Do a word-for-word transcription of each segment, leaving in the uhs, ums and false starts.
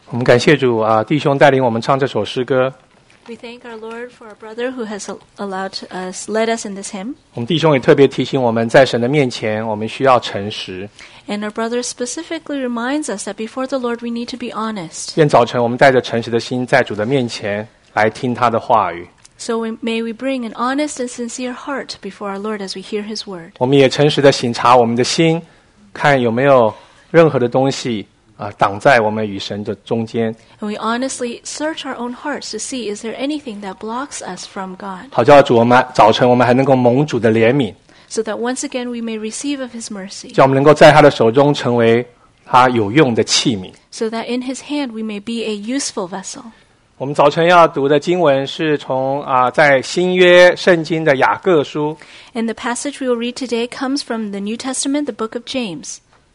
我们感谢主啊，弟兄带领我们唱这首诗歌。 We thank our Lord for our brother who has allowed us, led us in this hymn. 我们弟兄也特别提醒我们，在神的面前，我们需要诚实。 And our brother specifically reminds us that before the Lord we need to be honest. 愿早晨我们带着诚实的心，在主的面前来听他的话语。 So we, may we bring an honest and sincere heart before our Lord as we hear His word. 我们也诚实的省察我们的心，看有没有任何的东西啊，挡在我们与神的中间。 And we honestly search our own hearts to see, is there anything that blocks us from God? 好叫主我们早晨我们还能够蒙主的怜悯， So that once again we may receive of His mercy. 叫我们能够在他的手中成为他有用的器皿。 So that in His hand we may be a useful vessel. 我们早晨要读的经文是从啊，在新约圣经的雅各书。 And the passage we will read today comes from the New Testament, the book of James.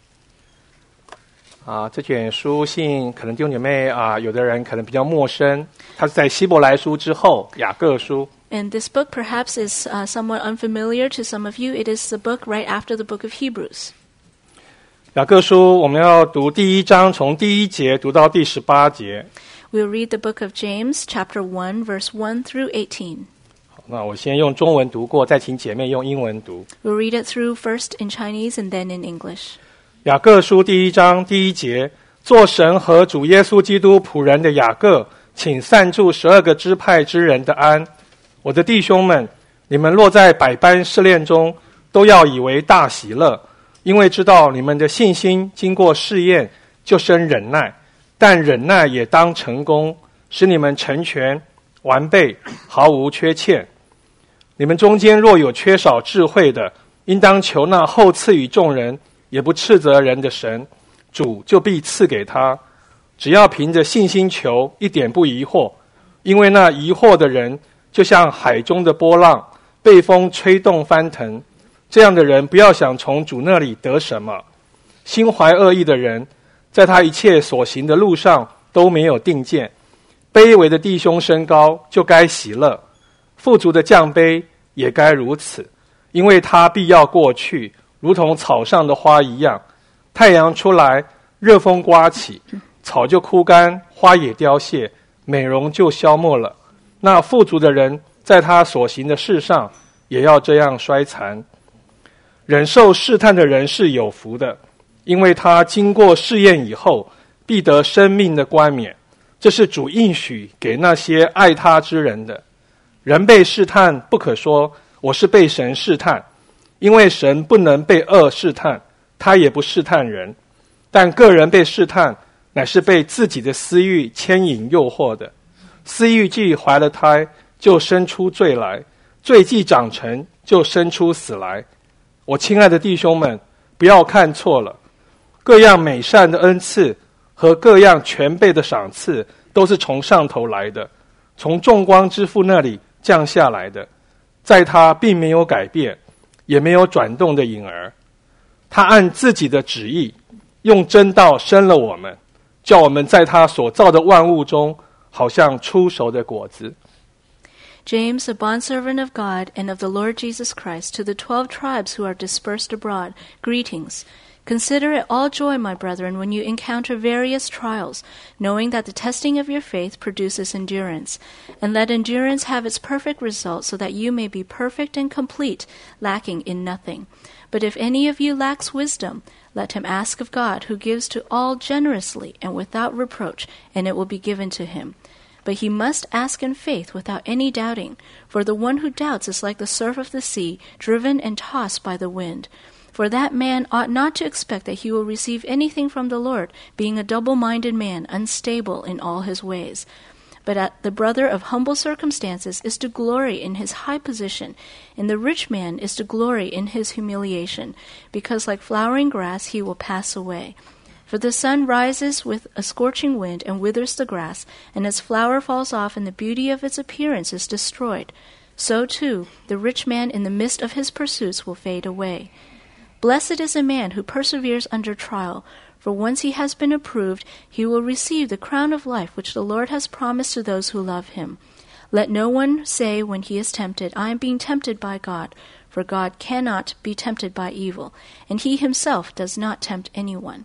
啊，这卷书信可能弟兄姐妹啊，有的人可能比较陌生，它是在希伯来书之后，雅各书。 And this book perhaps is uh, somewhat unfamiliar to some of you. It is the book right after the book of Hebrews. 雅各书我们要读第一章，从第一节读到第十八节。 We'll read the book of James, chapter one, verse one through eighteen. 好，那我先用中文读过，再请姐妹用英文读。 We'll read it through first in Chinese and then in English. 雅各书第一章第一节，做神和主耶稣基督仆人的雅各，请散住十二个支派之人的安。我的弟兄们，你们落在百般试炼中，都要以为大喜乐，因为知道你们的信心经过试验，就生忍耐。但忍耐也当成功，使你们成全完备，毫无缺欠。你们中间若有缺少智慧的，应当求那厚赐予众人，也不斥责人的神，主就必赐给他。只要凭着信心求，一点不疑惑，因为那疑惑的人就像海中的波浪，被风吹动翻腾。这样的人不要想从主那里得什么。心怀恶意的人，在他一切所行的路上都没有定见。卑微的弟兄升高，就该喜乐；富足的降卑，也该如此，因为他必要过去，如同草上的花一样。太阳出来，热风刮起，草就枯干，花也凋谢，美容就消没了。那富足的人，在他所行的事上，也要这样衰残。忍受试探的人是有福的，因为他经过试验以后，必得生命的冠冕。这是主应许给那些爱他之人的。人被试探，不可说我是被神试探，因为神不能被恶试探，他也不试探人。但个人被试探，乃是被自己的私欲牵引诱惑的。私欲既怀了胎，就生出罪来；罪既长成，就生出死来。我亲爱的弟兄们，不要看错了。各样美善的恩赐和各样全备的赏赐，都是从上头来的，从众光之父那里降下来的。在他并没有改变，也没有转动的影儿。他按自己的旨意，用真道生了我们，叫我们在他所造的万物中，好像初熟的果子。 James, a bondservant of God and of the Lord Jesus Christ, to the twelve tribes who are dispersed abroad, greetings. Consider it all joy, my brethren, when you encounter various trials, knowing that the testing of your faith produces endurance. And let endurance have its perfect result, so that you may be perfect and complete, lacking in nothing. But if any of you lacks wisdom, let him ask of God, who gives to all generously and without reproach, and it will be given to him. But he must ask in faith without any doubting, for the one who doubts is like the surf of the sea, driven and tossed by the wind. For that man ought not to expect that he will receive anything from the Lord, being a double-minded man, unstable in all his ways. But at the brother of humble circumstances is to glory in his high position, and the rich man is to glory in his humiliation, because like flowering grass he will pass away. For the sun rises with a scorching wind and withers the grass, and its flower falls off, and the beauty of its appearance is destroyed. So, too, the rich man in the midst of his pursuits will fade away. Blessed is a man who perseveres under trial, for once he has been approved, he will receive the crown of life which the Lord has promised to those who love him. Let no one say when he is tempted, I am being tempted by God, for God cannot be tempted by evil, and he himself does not tempt anyone.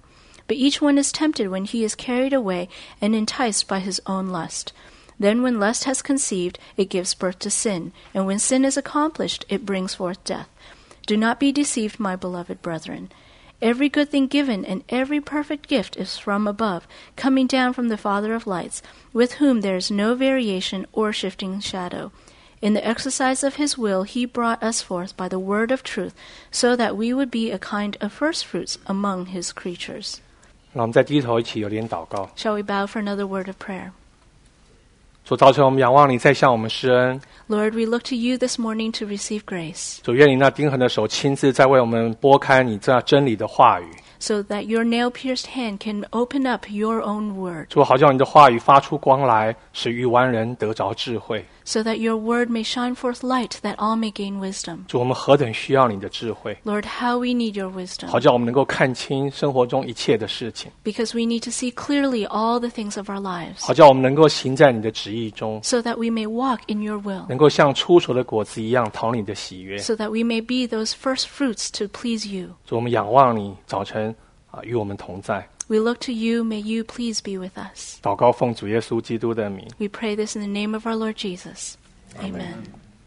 but each one is tempted when he is carried away and enticed by his own lust. Then when lust has conceived, it gives birth to sin, and when sin is accomplished, it brings forth death. Do not be deceived, my beloved brethren. Every good thing given and every perfect gift is from above, coming down from the Father of lights, with whom there is no variation or shifting shadow. In the exercise of his will, he brought us forth by the word of truth, so that we would be a kind of firstfruits among his creatures. 让我们再低头一起有点祷告。 Shall we bow for another word of prayer? 主，早晨我们仰望你，再向我们施恩。 Lord, we look to you this morning to receive grace, 主，愿你那钉痕的手亲自在为我们拨开你这真理的话语。 so that your nail-pierced hand can open up your own word, 主，好叫你的话语发出光来，使愚顽人得着智慧。 so that your word may shine forth light, that all may gain wisdom. 主，我们何等需要你的智慧， Lord, how we need your wisdom, 好叫我们能够看清生活中一切的事情， because we need to see clearly all the things of our lives, 好叫我们能够行在你的旨意中， so that we may walk in your will, 能够像初熟的果子一样讨你的喜悦。 so that we may be those first fruits to please you. 主，我们仰望你，早晨啊与我们同在。 We look to you, may you please be with us. 祷告奉主耶稣基督的名。 We pray this in the name of our Lord Jesus. Amen.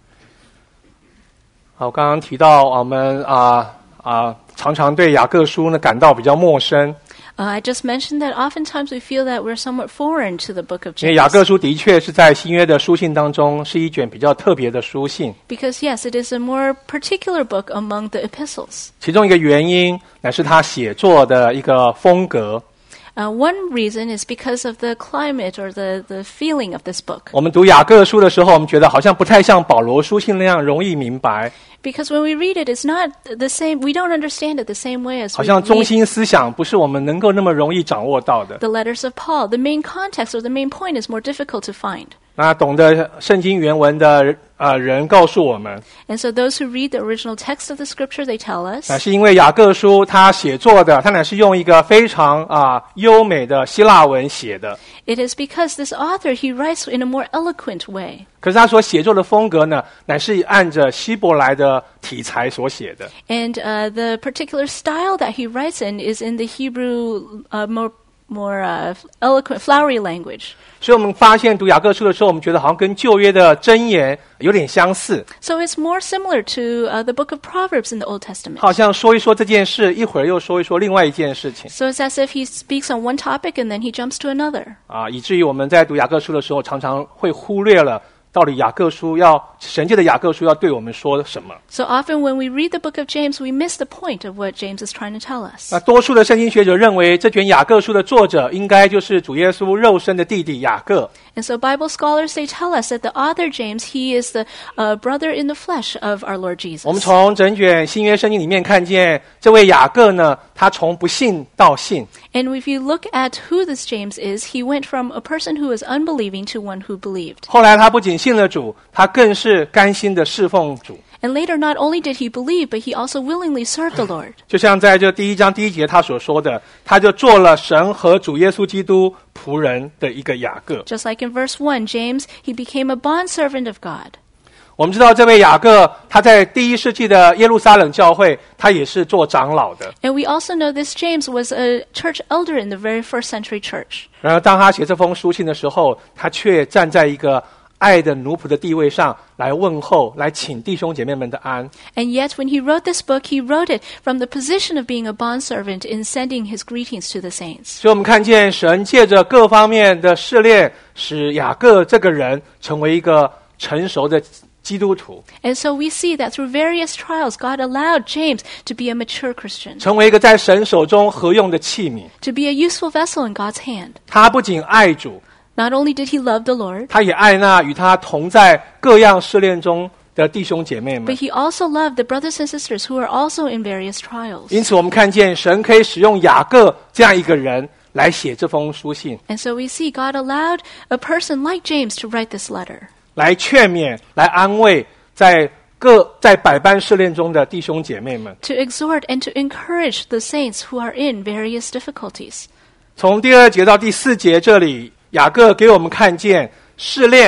好，刚刚提到我们啊啊常常对雅各书呢感到比较陌生， Uh, I just mentioned that oftentimes we feel that we're somewhat foreign to the book of 因为雅 James. 各书的确是在新约的书信当中是一卷比较特别的书信， Because, yes, it is a more particular book among the epistles. 其中一个原因乃是他写作的一个风格。 Uh, one reason is because of the climate or the, the feeling of this book. 我们读雅各书的时候，我们觉得好像不太像保罗书信那样容易明白， Because when we read it, it's not the same, we don't understand it the same way as 好 we 像中 read 心思想不是我们能够那么容易掌握到的。 the letters of Paul. The main context or the main point is more difficult to find. 那懂得圣经原文的呃人告诉我们， And so those who read the original text of the scripture, they tell us 那是因为雅各书他写作的，他乃是用一个非常啊、优美的希腊文写的。 it is because this author, he writes in a more eloquent way. 可是他所写作的风格呢，乃是按着希伯来的题材所写的。 And uh, the particular style that he writes in is in the Hebrew, uh, more more uh, eloquent, flowery language. 所以我们发现读雅各书的时候，我们觉得好像跟旧约的箴言有点相似， So it's more similar to uh, the book of Proverbs in the Old Testament. 好像说一说这件事，一会儿又说一说另外一件事情 So it's as if he speaks on one topic and then he jumps to another. 啊，以至于我们在读雅各书的时候，常常会忽略了到底雅各书要神界的雅各书要对我们说什么。 So often when we read the book of James, we miss the point of what James is trying to tell us. 那多数的圣经学者认为，这卷雅各书的作者应该就是主耶稣肉身的弟弟雅各。 And so Bible scholars, they tell us that the author James, he is the uh, brother in the flesh of our Lord Jesus. 我们从整卷新约圣经里面看见，这位雅各呢，他从不信到信。 And if you look at who this James is, he went from a person who was unbelieving to one who believed. 后来他不仅信了主，他更是甘心的侍奉主。 And later, not only did he believe, but he also willingly served the Lord. 就像在这第一章第一节他所说的，他就做了神和主耶稣基督仆人的一个雅各。 Just like in verse one, James, he became a bondservant of God. 我们知道这位雅各，他在第一世纪的耶路撒冷教会，他也是做长老的。 And we also know this James was a church elder in the very first century church. 然而，当他写这封书信的时候，他却站在一个爱的奴仆的地位上来问候，来请弟兄姐妹们的安。 And yet, when he wrote this book, he wrote it from the position of being a bondservant in sending his greetings to the saints. 所以我们看见神借着各方面的试炼，使雅各这个人成为一个成熟的基督徒， And so we see that through various trials, God allowed James to be a mature Christian, 成为一个在神手中合用的器皿。 to be a useful vessel in God's hand. 他不仅爱主， Not only did he love the Lord, 他也爱那与他同在各样试炼中的弟兄姐妹们 but。he also loved the brothers and sisters who are also in various trials. 因此，我们看见神可以使用雅各这样一个人来写这封书信， And so we see God allowed a person like James to write this letter, 来劝勉、来安慰在各在百般试炼中的弟兄姐妹们。 to exhort and to encourage the saints who are in various difficulties. 从第二节到第四节这里，雅各给我们看见试炼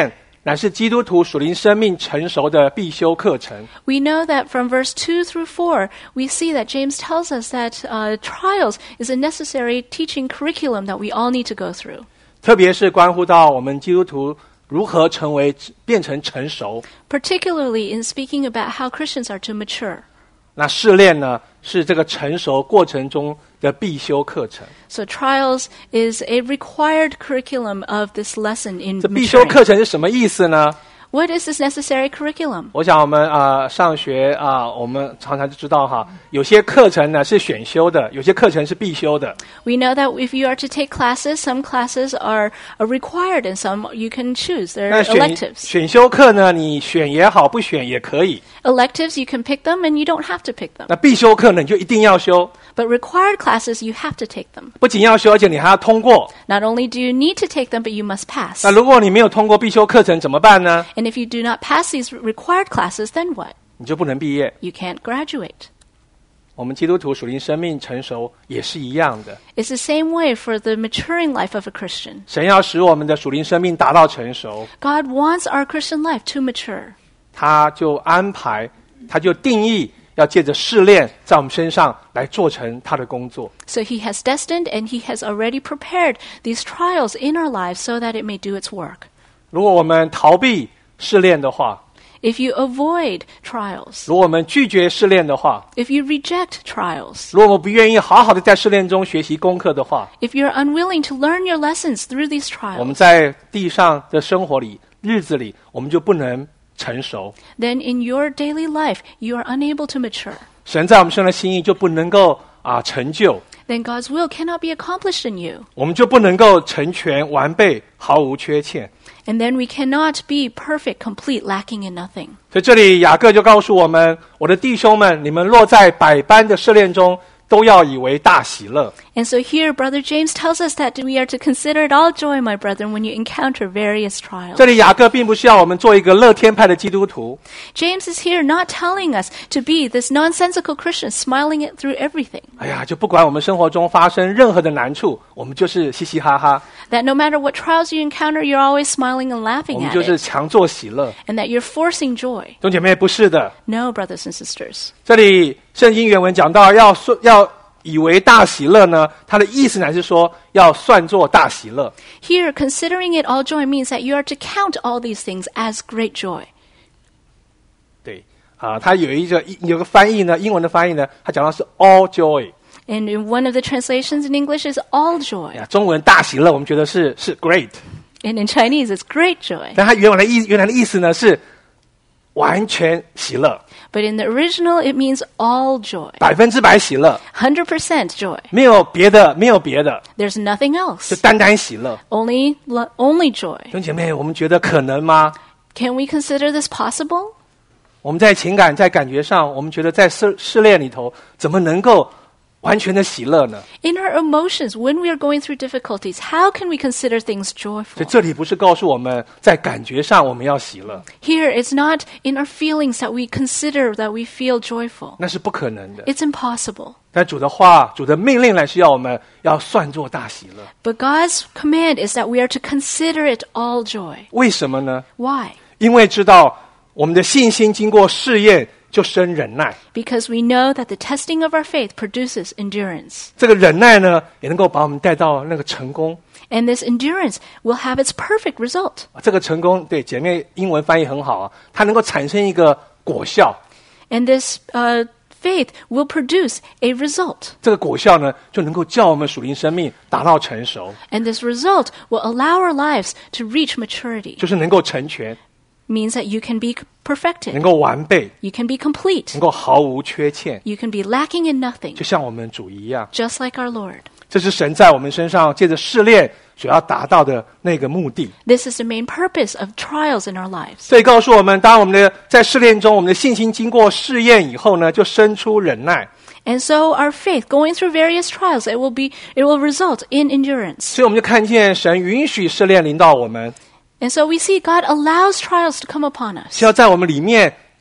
乃是基督徒属灵生命成熟的必修课程。 We know that from verse two through four, we see that James tells us that uh, trials is a necessary teaching curriculum that we all need to go through. 特别是关乎到我们基督徒如何成为变成成熟。 Particularly in speaking about how Christians are to mature. 那试炼呢，是这个成熟过程中的必修课程。 So trials is a required curriculum of this lesson in 这必修 maturing. 课程是什么意思呢？ What is this necessary curriculum? 我想我们啊、呃、上学啊、呃，我们常常就知道哈，有些课程呢是选修的，有些课程是必修的。 We know that if you are to take classes, some classes are, are required and some you can choose. They're 那选 electives. 选修课呢，你选也好，不选也可以。 Electives, you can pick them and you don't have to pick them. 那必修课呢，你就一定要修， But required classes, you have to take them. 不仅要修，而且你还要通过。 Not only do you need to take them, but you must pass. 那如果你没有通过必修课程怎么办呢？ And if you do not pass these required classes, then what? 你就不能毕业。 You can't graduate. 我们基督徒属灵生命成熟也是一样的， It's the same way for the maturing life of a Christian. 神要使我们的属灵生命达到成熟， God wants our Christian life to mature. 他就安排，他就定义要借着试炼在我们身上来做成他的工作。 So he has destined and he has already prepared these trials in our lives so that it may do its work. 如果我们逃避试炼的话， If you avoid trials, 如果我们拒绝试炼的话， if you reject trials, 如果我们不愿意好好的在试炼中学习功课的话， if you're unwilling to learn your lessons through these 我们 trials, 在地上的生活里、日子里，我们就不能成熟。 then in your daily life you are unable to mature. 神在我们身上的心意就不能够啊成就， Then God's will cannot be accomplished in you. 我们就不能够成全完备，毫无缺欠。 And then we cannot be perfect, complete, lacking in nothing. 所以这里雅各就告诉我们，我的弟兄们，你们落在百般的试炼中，都要以为大喜乐。 And so here, Brother James tells us that we are to consider it all joy, my brethren, when you encounter various trials. 这里雅各并不是要我们做一个乐天派的基督徒， James is here not telling us to be this nonsensical Christian, smiling it through everything. 哎呀，就不管我们生活中发生任何的难处，我们就是嘻嘻哈哈， That no matter what trials you encounter, you're always smiling and 我 laughing 们 at 就是 it. 强作喜乐。 And that you're forcing joy. 弟兄姐妹，不是的， No, brothers and sisters. 这里圣经原文讲到要说要以为大喜乐呢，它的意思乃是说要算作大喜乐。 Here, considering it all joy means that you are to count all these things as great joy. 对啊，它有一个有个翻译呢，英文的翻译呢，它讲到是 all joy。 And in one of the translations in English is all joy. 呀，中文大喜乐，我们觉得是是 great， And in Chinese, it's great joy. 但它原来的意原来的意思呢是完全喜乐， But in the original, it means all joy. 百分之百喜乐， one hundred percent joy. 没有别的，没有别的， There's nothing 就 else. 单单喜乐。 Only, lo- only joy. 弟兄姐妹，我们觉得可能吗？ Can we consider this possible? 我们在情感、在感觉上，我们觉得在试试炼里头，怎么能够完全的喜乐呢？ In our emotions, when we are going through difficulties, how can we consider things 所 joyful? 以这里不是告诉我们在感觉上我们要喜乐， Here, it's not in our feelings that we consider that we feel joyful. 那是不可能的。 It's impossible. 但主的话、主的命令来是要我们要算作大喜乐。 But God's command is that we are to consider it all joy. 为什么呢？ Why? 因为知道我们的信心经过试验，就生忍耐。 Because we know that the testing of our faith produces endurance. 这个忍耐呢，也能够把我们带到那个成功。 And this endurance will have its perfect result. 这个成功，对姐妹英文翻译很好啊，它能够产生一个果效。 And this uh, faith will produce a result. 这个果效呢，就能够叫我们属灵生命达到成熟， And this result will allow our lives to reach maturity. 就是能够成全， Means that you can be 能 perfected. 够完备， You can be complete. 能够毫无缺欠， You can be lacking in nothing. 就像我们主一样。 Just like our Lord. 这是神在我们身上借着试炼所要达到的那个目的。 This is the main purpose of trials in our lives. 所以告诉我们，当我们的在试炼中，我们的信心经过试验以后呢，就生出忍耐。 And so our faith, going through various trials, it will be, it will result in endurance. 所以我们就看见神允许试炼临到我们， And so we see God allows trials to come upon us. 是要在我们里面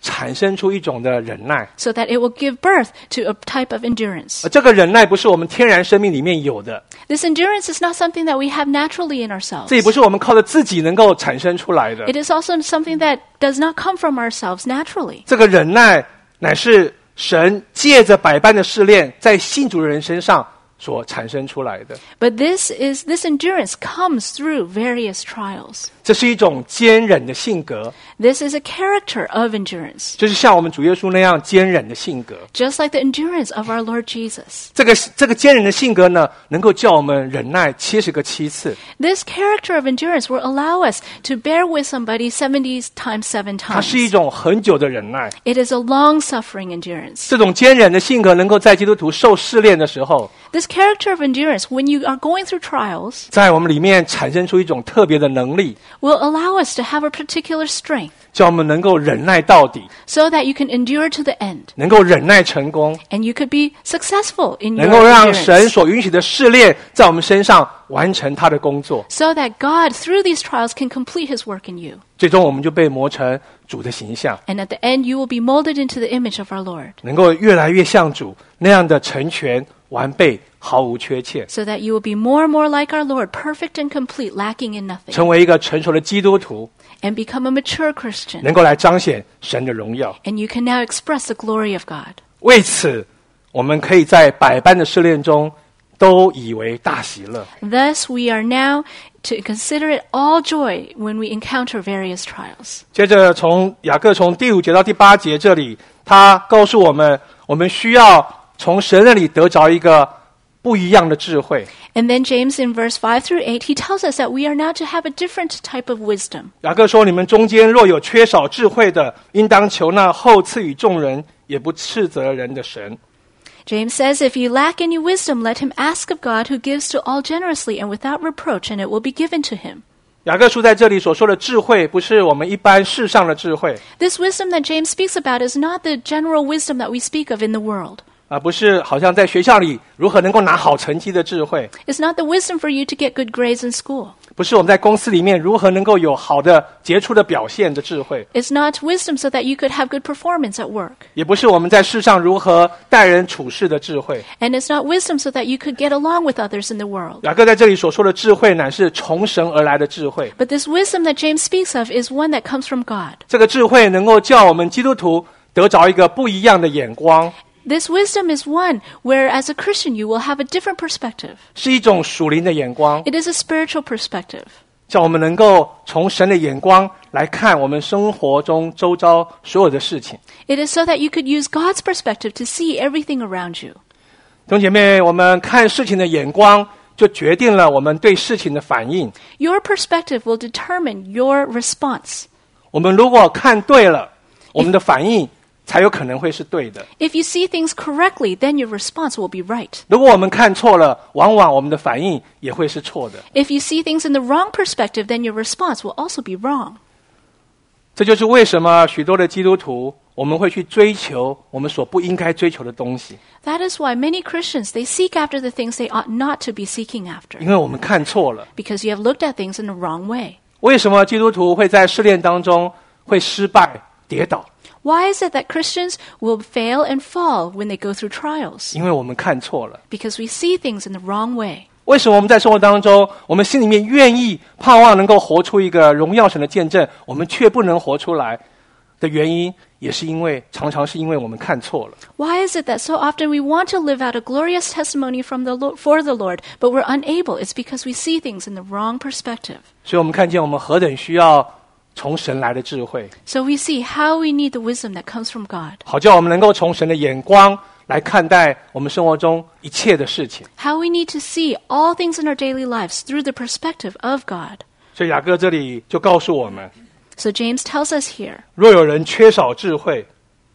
产生出一种的忍耐， so that it will give birth to a type of endurance. 而这个忍耐不是我们天然生命里面有的， This endurance is not something that we have naturally in ourselves. 这也不是我们靠着自己能够产生出来的。 It is also something that does not come from ourselves naturally. 这个忍耐乃是神借着百般的试炼，在信主的人身上所产生出来的。 But this is this endurance comes through various trials. 这是一种坚忍的性格， This is a character of endurance, 就是像我们主耶稣那样坚忍的性格。 just like the endurance of our Lord Jesus. 这个这个坚忍的性格呢，能够叫我们忍耐七十个七次。 This character of endurance will allow us to bear with somebody seventy times seven 它 times. 是一种很久的忍耐。 It is a long-suffering endurance. 这种坚忍的性格能够在基督徒受试炼的时候， This character of endurance, when you are going through trials, 在我们里面产生出一种特别的能力， will allow us to have a particular strength 叫我们能够忍耐到底， so that you can endure to the end. 能够忍耐成功， And you could be successful in 能 your 够让神 endurance. 所允许的试炼在我们身上完成他的工作， So that God, through these trials, can complete His work in you. 最终我们就被磨成主的形象， And at the end, you will be molded into the image of our Lord, 能够越来越像主那样的成全完备，毫无缺欠， so that you will be more and more like our Lord, perfect and complete, lacking in nothing, 成为一个成熟的基督徒， and become a mature Christian. 能够来彰显神的荣耀。 And you can now express the glory of God. 为此，我们可以在百般的试炼中都以为大喜乐。 Thus, we are now to consider it all joy when we encounter various trials. 接着从雅各从第五节到第八节这里，他告诉我们，我们需要从神那里得着一个不一样的智慧。 And then James in verse five through eight, he tells us that we are now to have a different type of wisdom. 雅各说：“你们中间若有缺少智慧的，应当求那后赐予众人，也不斥责人的神。” James says, if you lack any wisdom, let him ask of God who gives to all generously and without reproach, and it will be given to him. 雅各书在这里所说的智慧，不是我们一般世上的智慧， This wisdom that James speaks about is not the general wisdom that we speak of in the world. 啊，不是好像在学校里如何能够拿好成绩的智慧， It's not the wisdom for you to get good grades in school. 不是我们在公司里面如何能够有好的杰出的表现的智慧， It's not wisdom so that you could have good performance at work. 也不是我们在世上如何待人处事的智慧。 And it's not wisdom so that you could get along with others in the world. 雅各在这里所说的智慧，乃是从神而来的智慧。 But this wisdom that James speaks of is one that comes from God. 这个智慧能够叫我们基督徒得着一个不一样的眼光， This wisdom is one where, as a Christian, you will have a different perspective. 是一种属灵的眼光， It is a spiritual perspective. 叫我们能够从神的眼光来看我们生活中周遭所有的事情。 It is so that you could use God's perspective to see everything around you. 弟兄姐妹，我们看事情的眼光，就决定了我们对事情的反应。 Your perspective will determine your response. 我们如果看对了，我们的反应才有可能会是对的。 If you see things correctly, then your response will be right. 如果我们看错了，往往我们的反应也会是错的。 If you see things in the wrong perspective, then your response will also be wrong. 这就是为什么许多的基督徒，我们会去追求我们所不应该追求的东西， That is why many Christians, they seek after the things they ought not to be seeking after, 因为我们看错了。 because you have looked at things in the wrong way. 为什么基督徒会在试炼当中会失败、跌倒？ Why is it that Christians will fail and fall when they go through trials? 因为我们看错了。 Because we see things in the wrong way. 为什么我们在生活当中，我们心里面愿意盼望能够活出一个荣耀神的见证，我们却不能活出来的原因，也是因为常常是因为我们看错了。 Why is it that so often we want to live out a glorious testimony from the Lord, for the Lord, but we're unable? It's because we see things in the wrong perspective. 所以我们看见我们何等需要从神来的智慧， So we see how we need the wisdom that comes from God. 好叫我们能够从神的眼光来看待我们生活中一切的事情。 How we need to see all things in our daily lives through the perspective of God. 所以雅各这里就告诉我们， So James tells us here, 若有人缺少智慧，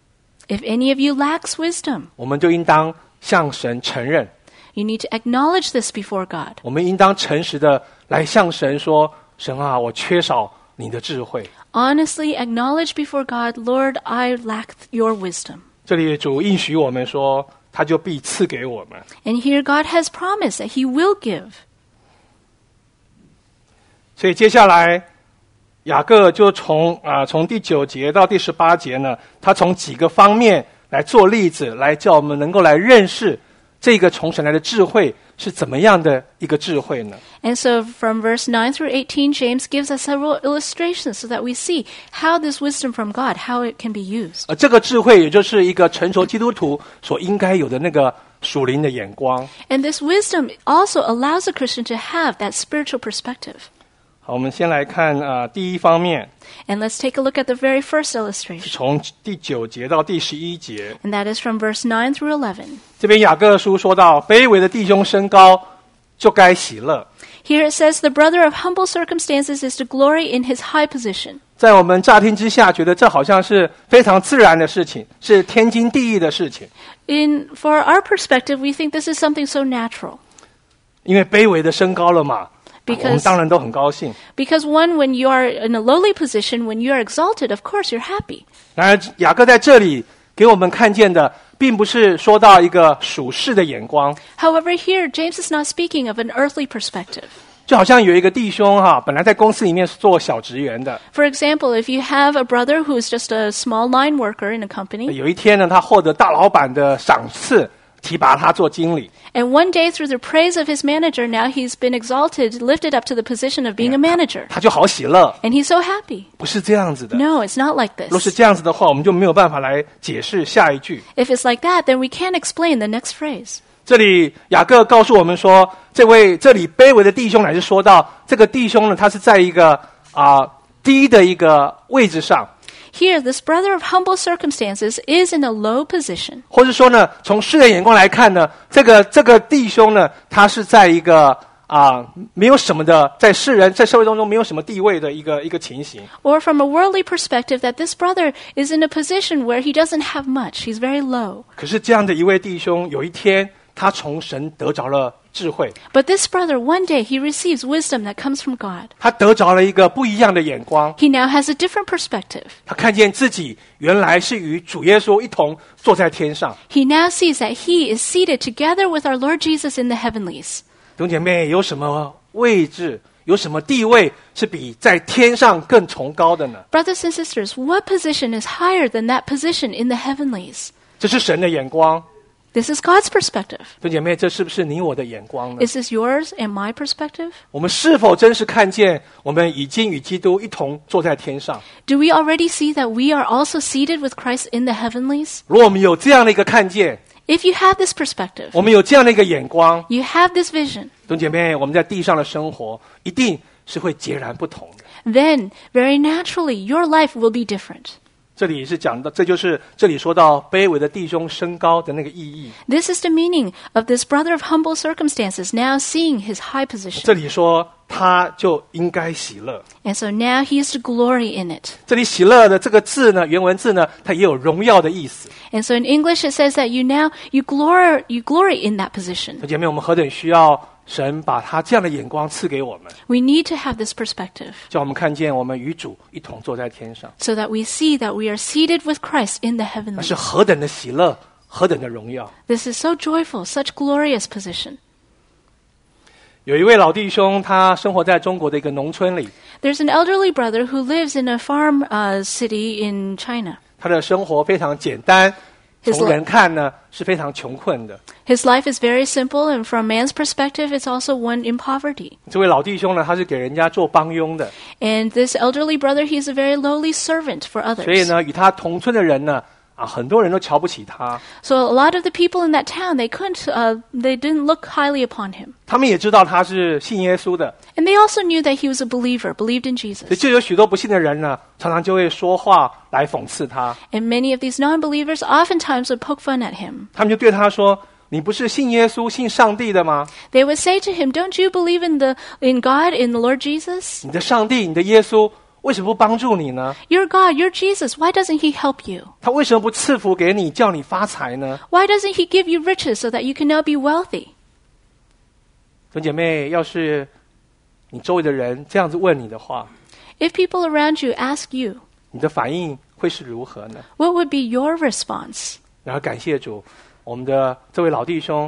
if any of you lacks wisdom, 我们就应当向神承认， you need to acknowledge this before God. 我们应当诚实的来向神说：神啊，我缺少你的智慧。 Honestly acknowledge before God, Lord, I lack your wisdom. 这里主应许我们说，他就必赐给我们。 And here God has promised that he will give. 所以接下来雅各就从啊、从第九节到第十八节呢，他从几个方面来做例子，来叫我们能够来认识这个从神来的智慧是怎么样的一个智慧呢？ And so from verse nine through eighteen, James gives us several illustrations so that we see how this wisdom from God, how it can be used. 而这个智慧也就是一个成熟基督徒所应该有的那个属灵的眼光。 And this wisdom also allows a Christian to have that spiritual perspective. 好，我们先来看啊、第一方面， And let's take a look at the very first 是 illustration. 从第九节到第十一节。 And that is from verse nine through eleven. 这边雅各书说到，卑微的弟兄升高，就该喜乐。 Here it says, the brother of humble circumstances is to glory in his high position. 在我们乍听之下，觉得这好像是非常自然的事情，是天经地义的事情。 In for our perspective, we think this is something so natural. 因为卑微的升高了嘛， Because- 我们当然都很高兴。 Because one, when you are in a lowly position, when you are exalted, of course you're happy. 然而，雅各在这里给我们看见的，并不是说到一个属世的眼光， However, here, James is not speaking of an earthly perspective. 就好像有一个弟兄哈，本来在公司里面是做小职员的， For example, if you have a brother who is just a small line worker in a company, 有一天呢，他获得大老板的赏赐，提拔他做经理。 and one day through the praise of his manager, now he's been exalted, lifted up to the position of being a manager. 他就好喜乐， And he's so happy. 不是这样子的。 No, it's not like 若是 this. 这样子的话，我们就没有办法来解释下一句。 If it's like that, then we can't explain the next phrase. 这里雅各告诉我们说，这位这里卑微的弟兄乃是说到这个弟兄呢，他是在一个啊、低的一个位置上， Here, this brother of humble circumstances is in a low position. 或是说呢，从世人眼光来看呢，这个这个弟兄呢，他是在一个啊、没有什么的，在世人在社会当中没有什么地位的一个一个情形。 Or from a worldly perspective, that this brother is in a position where he doesn't have much. He's very low. 可是这样的一位弟兄，有一天他从神得着了智慧， But this brother, one day, he receives wisdom that comes from God. 他得着了一个不一样的眼光， He now has a different perspective. 他看见自己原来是与主耶稣一同坐在天上。 He now sees that he is seated together with our Lord Jesus in the heavenlies. 弟兄姐妹，有什么位置，有什么地位是比在天上更崇高的呢？ Brothers and sisters, what position is higher than that position in the heavenlies? 这是神的眼光。 This is God's perspective. 弟兄姐妹，这是不是你我的眼光呢？ Is this yours and my perspective? 我们是否真是看见我们已经与基督一同坐在天上？ Do we already see that we are also seated with Christ in the heavenlies? 如果我们有这样的一个看见， If you have this perspective, 我们有这样的一个眼光， you have this vision, 弟兄姐妹，我们在地上的生活一定是会截然不同的。 then very naturally your life will be different. 这里是讲到，这就是这里说到卑微的弟兄升高的那个意义。 This is the meaning of this brother of humble circumstances now seeing his high 这 position. 里说他就应该喜乐。 And so now he is to glory in it. 这里喜乐的这个字呢，原文字呢，它也有荣耀的意思。 And so in English it says that you now you glory you glory in that position. 弟兄姐妹，我们何等需要神把他这样的眼光赐给我们， We need to have this perspective 叫我们看见我们与主一同坐在天上， so that we see that we are seated with Christ in the 那 heavenlies. 是何等的喜乐，何等的荣耀。 This is so joyful, such glorious position. 有一位老弟兄，他生活在中国的一个农村里， There's an elderly brother who lives in a farm uh, city in China. 他的生活非常简单， His 从人看呢是非常穷困的。 His life is very simple, and from man's perspective, it's also one in poverty. 这位老弟兄呢，他是给人家做帮佣的， And this elderly brother, he's a very lowly servant for 所以 others. 呢，与他同村的人呢，啊，很多人都瞧不起他。 So a lot of the people in that town, they couldn't, uh, they didn't look highly upon him. 他们也知道他是信耶稣的， And they also knew that he was a believer, believed in 所以 Jesus. 就有许多不信的人呢，常常就会说话来讽刺他。 And many of these non-believers oftentimes would poke fun at him. 他们就对他说：“你不是信耶稣、信上帝的吗？ They would say to him, "Don't you believe in the in God, in the Lord Jesus? 你的上帝、你的耶稣为什么不帮助你呢？ Your God, your Jesus, why doesn't he help you? 他为什么不赐福给你，叫你发财呢？” Why doesn't he give you riches so that you can now be wealthy?" 弟兄姐妹，要是你周围的人这样子问你的话， If people around you ask you, 你的反应会是如何呢？ what would be your response? 然后感谢主，我们的这位老弟兄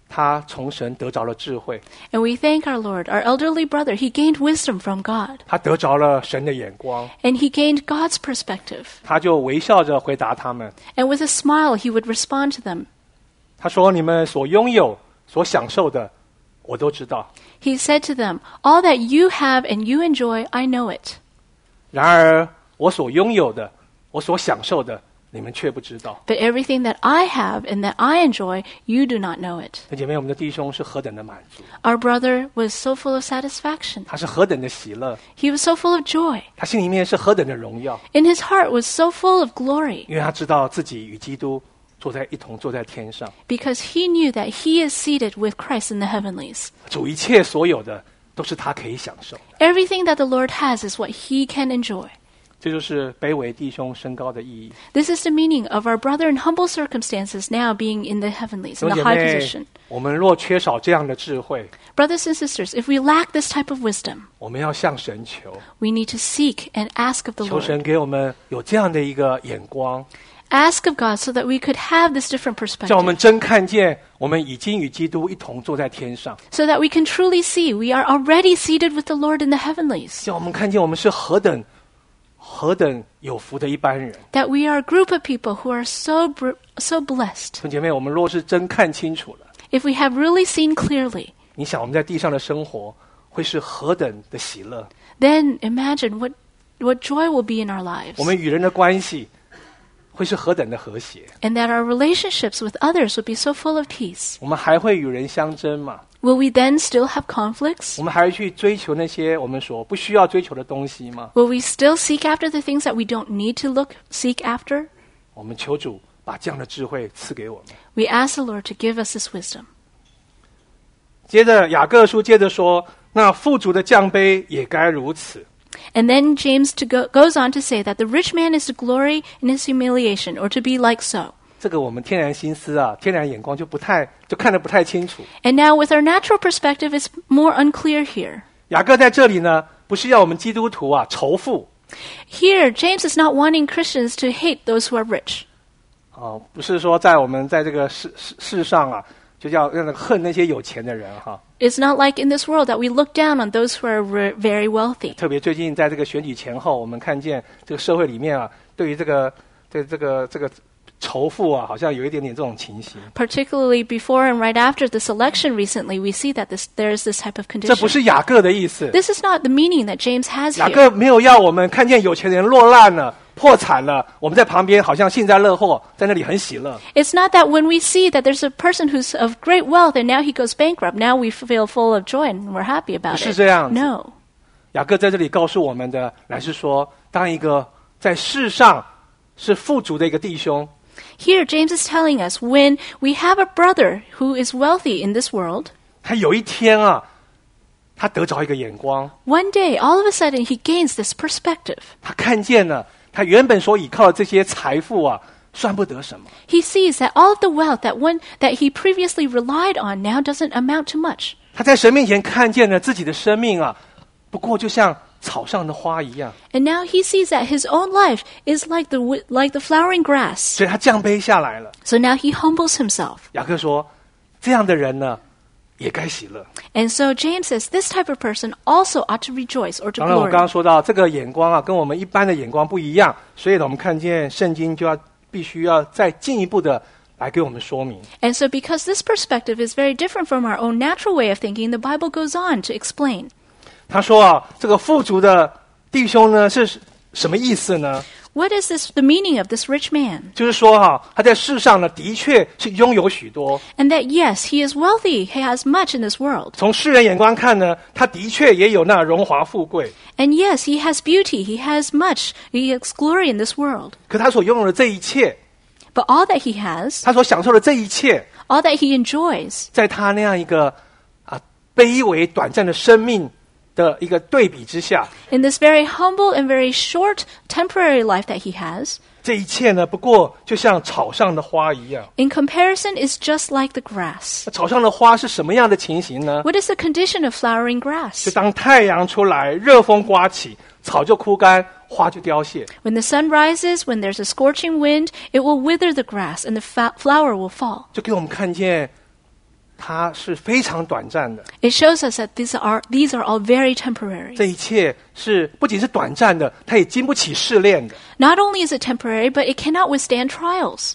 他从神得着了智慧， And we thank our Lord. Our elderly brother, he gained wisdom from God. 他得着了神的眼光， And he gained God's perspective. 他就微笑着回答他们。 And with a smile, he would respond to them. 他说：“你们所拥有、所享受的，我都知道。 He said to them, all that you have and you enjoy, I know it. 然而，我所拥有的、我所享受的，你们却不知道。 But everything that I have and that I enjoy, you do not know it. ” 弟兄姐妹，我们的弟兄是何等的满足， Our brother was so full of satisfaction. 他是何等的喜乐， He was so full of joy. 他心里面是何等的荣耀， And his heart was so full of glory 因为他知道自己与基督坐在一同坐在天上， because he knew that he is seated with Christ in the heavenlies. 主一切所有的都是他可以享受的。 Everything that the Lord has is what he can enjoy. 这就是卑微弟兄升高的意义。 This is the meaning of our brother in humble circumstances now being in the heavenlies, 弟 in 兄姐 the high 妹 position. 我们若缺少这样的智慧， Brothers and sisters, if we lack this type of wisdom, 我们要向神求， we need to seek and ask of the 求 Lord. 神给我们有这样的一个眼光， Ask of God so that we could have this different 叫我们 perspective, 真看见我们已经与基督一同坐在天上， so that we can truly see we are already seated with the Lord in the heavenlies, 叫我们看见我们是何等何等有福的一般人。 that we are a group of people who are so br- so blessed. 弟兄姐妹，我们若是真看清楚了， If we have really seen clearly, 你想我们在地上的生活会是何等的喜乐， then imagine what, what joy will be in our lives, 我们与人的关系会是何等的和谐， and that our relationships with others would be so full of peace. 我们还会与人相争吗？ Will we then still have conflicts? 我们还会去追求那些我们所不需要追求的东西吗？ Will we still seek after the things that we don't need to look seek after? 我们求主把这样的智慧赐给我们。 We ask the Lord to give us this wisdom. 接着雅各书接着说，那富足的降卑也该如此。 And then James to go, goes on to say that the rich man is to glory in his humiliation, or to be like so. 这个我们天然心思啊，天然眼光就不太就看得不太清楚。 And now with our natural perspective, it's more unclear here. 雅各在这里呢，不是要我们基督徒啊仇富 Here, James is not wanting Christians to hate those who are rich. 哦，不是说在我们在这个世世世上啊，就要让恨那些有钱的人哈。 It's not like in this world that we look down on those who are re- very wealthy. 特别最近在这个选举前后，我们看见这个社会里面啊，对于这个对这个这个仇富啊，好像有一点点这种情形。 Particularly before and right after this election recently, we see that this, there is this type of 这不 condition. 是雅各的意思。 This is not the meaning that James has 雅 here. 各没有要我们看见有钱人落难了、破产了，我们在旁边好像幸灾乐祸，在那里很喜乐。 It's not that when we see that there's a person who's of great wealth and now he goes bankrupt, now we feel full of joy and we're happy about 不是 it. 这样子。 No. 雅各在这里告诉我们的，乃是说，当一个在世上是富足的一个弟兄， Here, James is telling us when we have a brother who is wealthy in this world, 他有一天啊，他得着一个眼光， one day, all of a sudden, he gains this perspective. 他看见了他原本所倚靠的这些财富啊，算不得什么。 He sees that all of the wealth that one that he previously relied on now doesn't amount to much. 他在神面前看见了自己的生命啊，不过就像草上的花一样， And now he sees that his own life is like the wi- like the flowering grass. 所以他降卑下来了。 So now he humbles himself. 雅各说，这样的人呢，也该喜乐。 And so James says this type of person also ought to rejoice or to 当然，我 glory. 刚刚说到这个眼光啊，跟我们一般的眼光不一样，所以呢，我们看见圣经就要必须要再进一步的来给我们说明。 And so because this perspective is very different from our own natural way of thinking, the Bible goes on to explain. 他说啊，这个富足的弟兄呢是什么意思呢？ What is this the meaning of this rich man? 就是说哈、啊，他在世上呢的确是拥有许多， And that yes, he is wealthy, he has much in this world. 从世人眼光看呢，他的确也有那荣华富贵。 And yes, he has beauty, he has much, he has glory in this world. 可他所拥有的这一切， But all that he has, 他所享受的这一切， all that he enjoys, 在他那样一个啊卑微短暂的生命的一个对比之下， in this very humble and very short temporary life that he has, 这一切呢，不过就像草上的花一样。 in comparison is just like the grass. 那草上的花是什么样的情形呢？ What is the condition of flowering 就 grass? 当太阳出来，热风刮起，草就枯干，花就凋谢。 When the sun rises, when there's a scorching wind, it will wither the grass and the fa- flower will fall. 就给我们看见它是非常短暂的。 It shows us that these are, these are all very temporary. 这一切是不仅是短暂的，它也经不起试炼的。 Not only is it temporary, but it cannot withstand trials.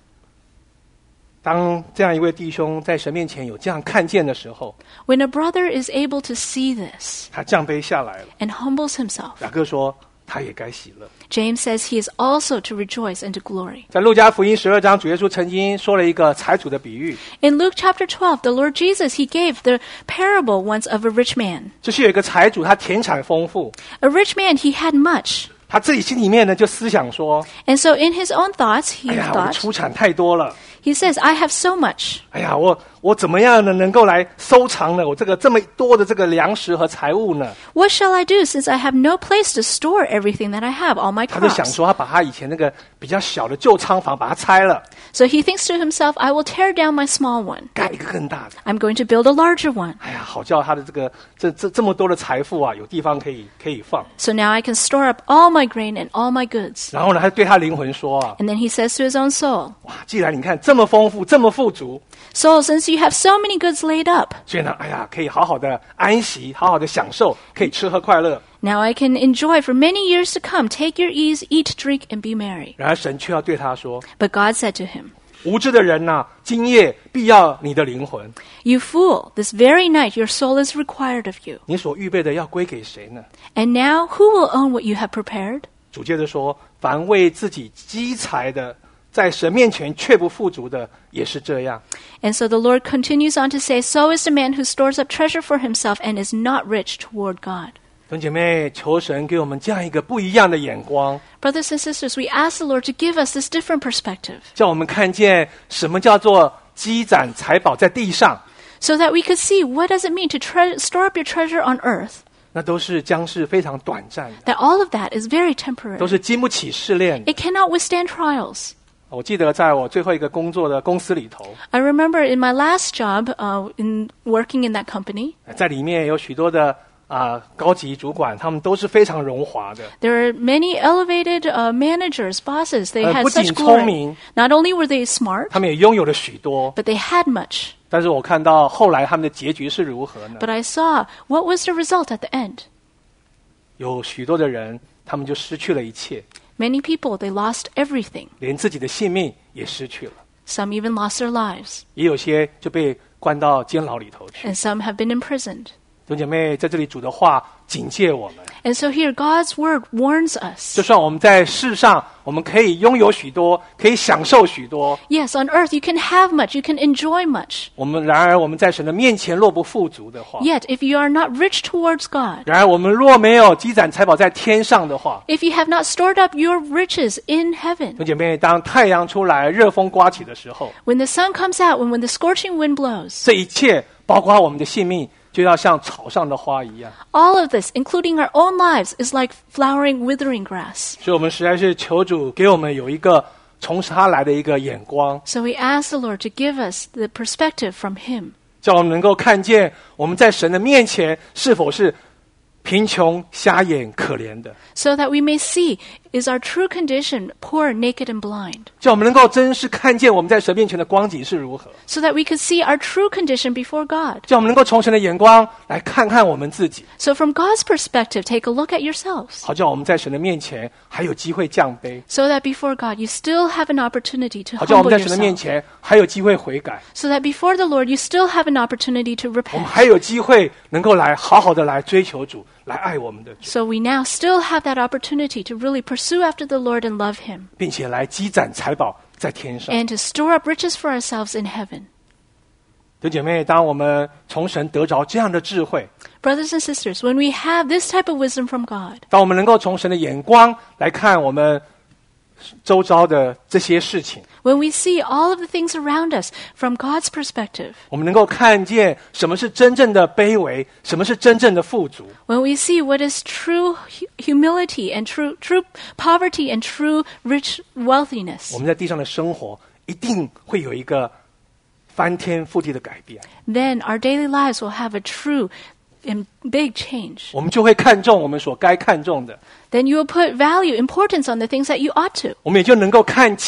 当这样一位弟兄在神面前有这样看见的时候， When a brother is able to see this 他降杯下来了。 and humbles himself, 雅各说他也该喜乐。 James says he is also to rejoice and to glory. 在路加福音十二章，主耶稣曾经说了一个财主的比喻， In Luke chapter twelve, the Lord Jesus, he gave the parable once of a rich man. 就是有一个财主，他田产丰富， A rich man, he had much. 他自己心里面呢就思想说， And so in his own thoughts, he 哎呀，我的 thought, 出产太多了， he says, I have so much. 哎呀，我我怎么样呢能够来收藏呢我这个这么多的这个粮食和财物呢？ What shall I do since I have no place to store everything that I have, all my 他就想 crops? 说，他把他以前那个比较小的旧仓房把它拆了， So he thinks to himself, I will tear down my small one. 盖一个更大的。 I'm going to build a larger one. 哎呀，好叫他的这个这这这么多的财富啊，有地方可以可以放。 So now I can store up all my grain and all my goods. 然后呢，他对他灵魂说啊， And then he says to his own soul, 哇，既然你看这么丰富，这么富足， Soul, since you have so many goods laid up, 所以呢，哎呀，可以好好的安息，好好的享受，可以吃喝快乐。 now I can enjoy for many years to come. Take your ease, eat, drink, and be merry. 然而神却要对他说， But God said to him, 无知的人呐、今夜必要你的灵魂， You fool, this very night your soul is required of you. 你所预备的要归给谁呢？ And now who will own what you have prepared? 主接着说，凡为自己积财的，在神面前却不富足的，也是这样。 And so the Lord continues on to say, So is the man who stores up treasure for himself and is not rich toward God. 弟兄姐妹，求神给我们这样一个不一样的眼光， Brothers and sisters, we ask the Lord to give us this different perspective 叫我们看见什么叫做积攒财宝在地上， so that we could see what does it mean to tre- store up your treasure on earth, 那都是将是非常短暂的， that all of that is very 都 temporary. 是经不起试炼的。 It cannot withstand trials. 我记得在我最后一个工作的公司里头， I remember in my last job, uh, in working in that company, 在里面有许多的啊、高级主管，他们都是非常荣华的。 there are many elevated uh, managers, bosses. They 呃， had 不仅 such 聪 glory. 明， Not only were they smart, 他们也拥有了许多， but they had much. 但是我看到后来他们的结局是如何呢？ But I saw what was the result at the end. 有许多的人，他们就失去了一切， Many people, they lost everything. 连自己的性命也失去了， Some even lost their lives, 也有些就被关到监牢里头去。 and some have been imprisoned. 弟兄姐妹，在这里主的话警戒我们， And so here, God's word warns us. 就算我们在世上，我们可以拥有许多，可以享受许多， Yes, on earth you can have much, you can enjoy much. 我们然而我们在神的面前若不富足的话， Yet, if you are not rich towards God, 然而我们若没有积攒财宝在天上的话， if you have not stored up your riches in heaven, 弟兄姐妹，当太阳出来，热风刮起的时候， when the sun comes out, when, when the scorching wind blows, 这一切包括我们的性命，就要像草上的花一样。 all of this, including our own lives, is like flowering, withering grass. 所以我们实在是求主给我们有一个从他来的一个眼光， So we ask the Lord to give us the perspective from Him, 叫我们能够看见我们在神的面前是否是贫穷、瞎眼、可怜的， so that we may see, is our true condition poor, naked, and blind? 叫我们能够真实看见我们在神面前的光景是如何， So that we could see our true condition before God. 叫我们能够从神的眼光来看看我们自己， So from God's perspective, take a look at yourselves. 好叫我们在神的面前还有机会降杯， So that before God, you still have an opportunity to 好叫我们 humble 在神的面 yourself. 前还有机会悔改， So that before the Lord, you still have an opportunity to 我们 repent. 还有机会能够来好好的来追求主，来爱我们的主， So we now still have that opportunity to really pursue after the Lord and love Him, 并且来积攒财宝在天上。 and to store up riches for ourselves in heaven. 弟兄姐妹，当我们从神得着这样的智慧， Brothers and sisters, when we have this type of wisdom from God, 当我们能够从神的眼光来看我们周遭的这些事情， when we see all of the things around us from God's perspective, 我们能够看见什么是真正的卑微，什么是真正的富足， when we see what is true hu- humility and true, true poverty and true rich 我 wealthiness, 们在地上的生活一定会有一个翻天覆地的改变。 then our daily lives will have a true and big change. 我们就会看重我们所该看重的， Then you will put value, importance on the things that you ought to. 我们也就能够看清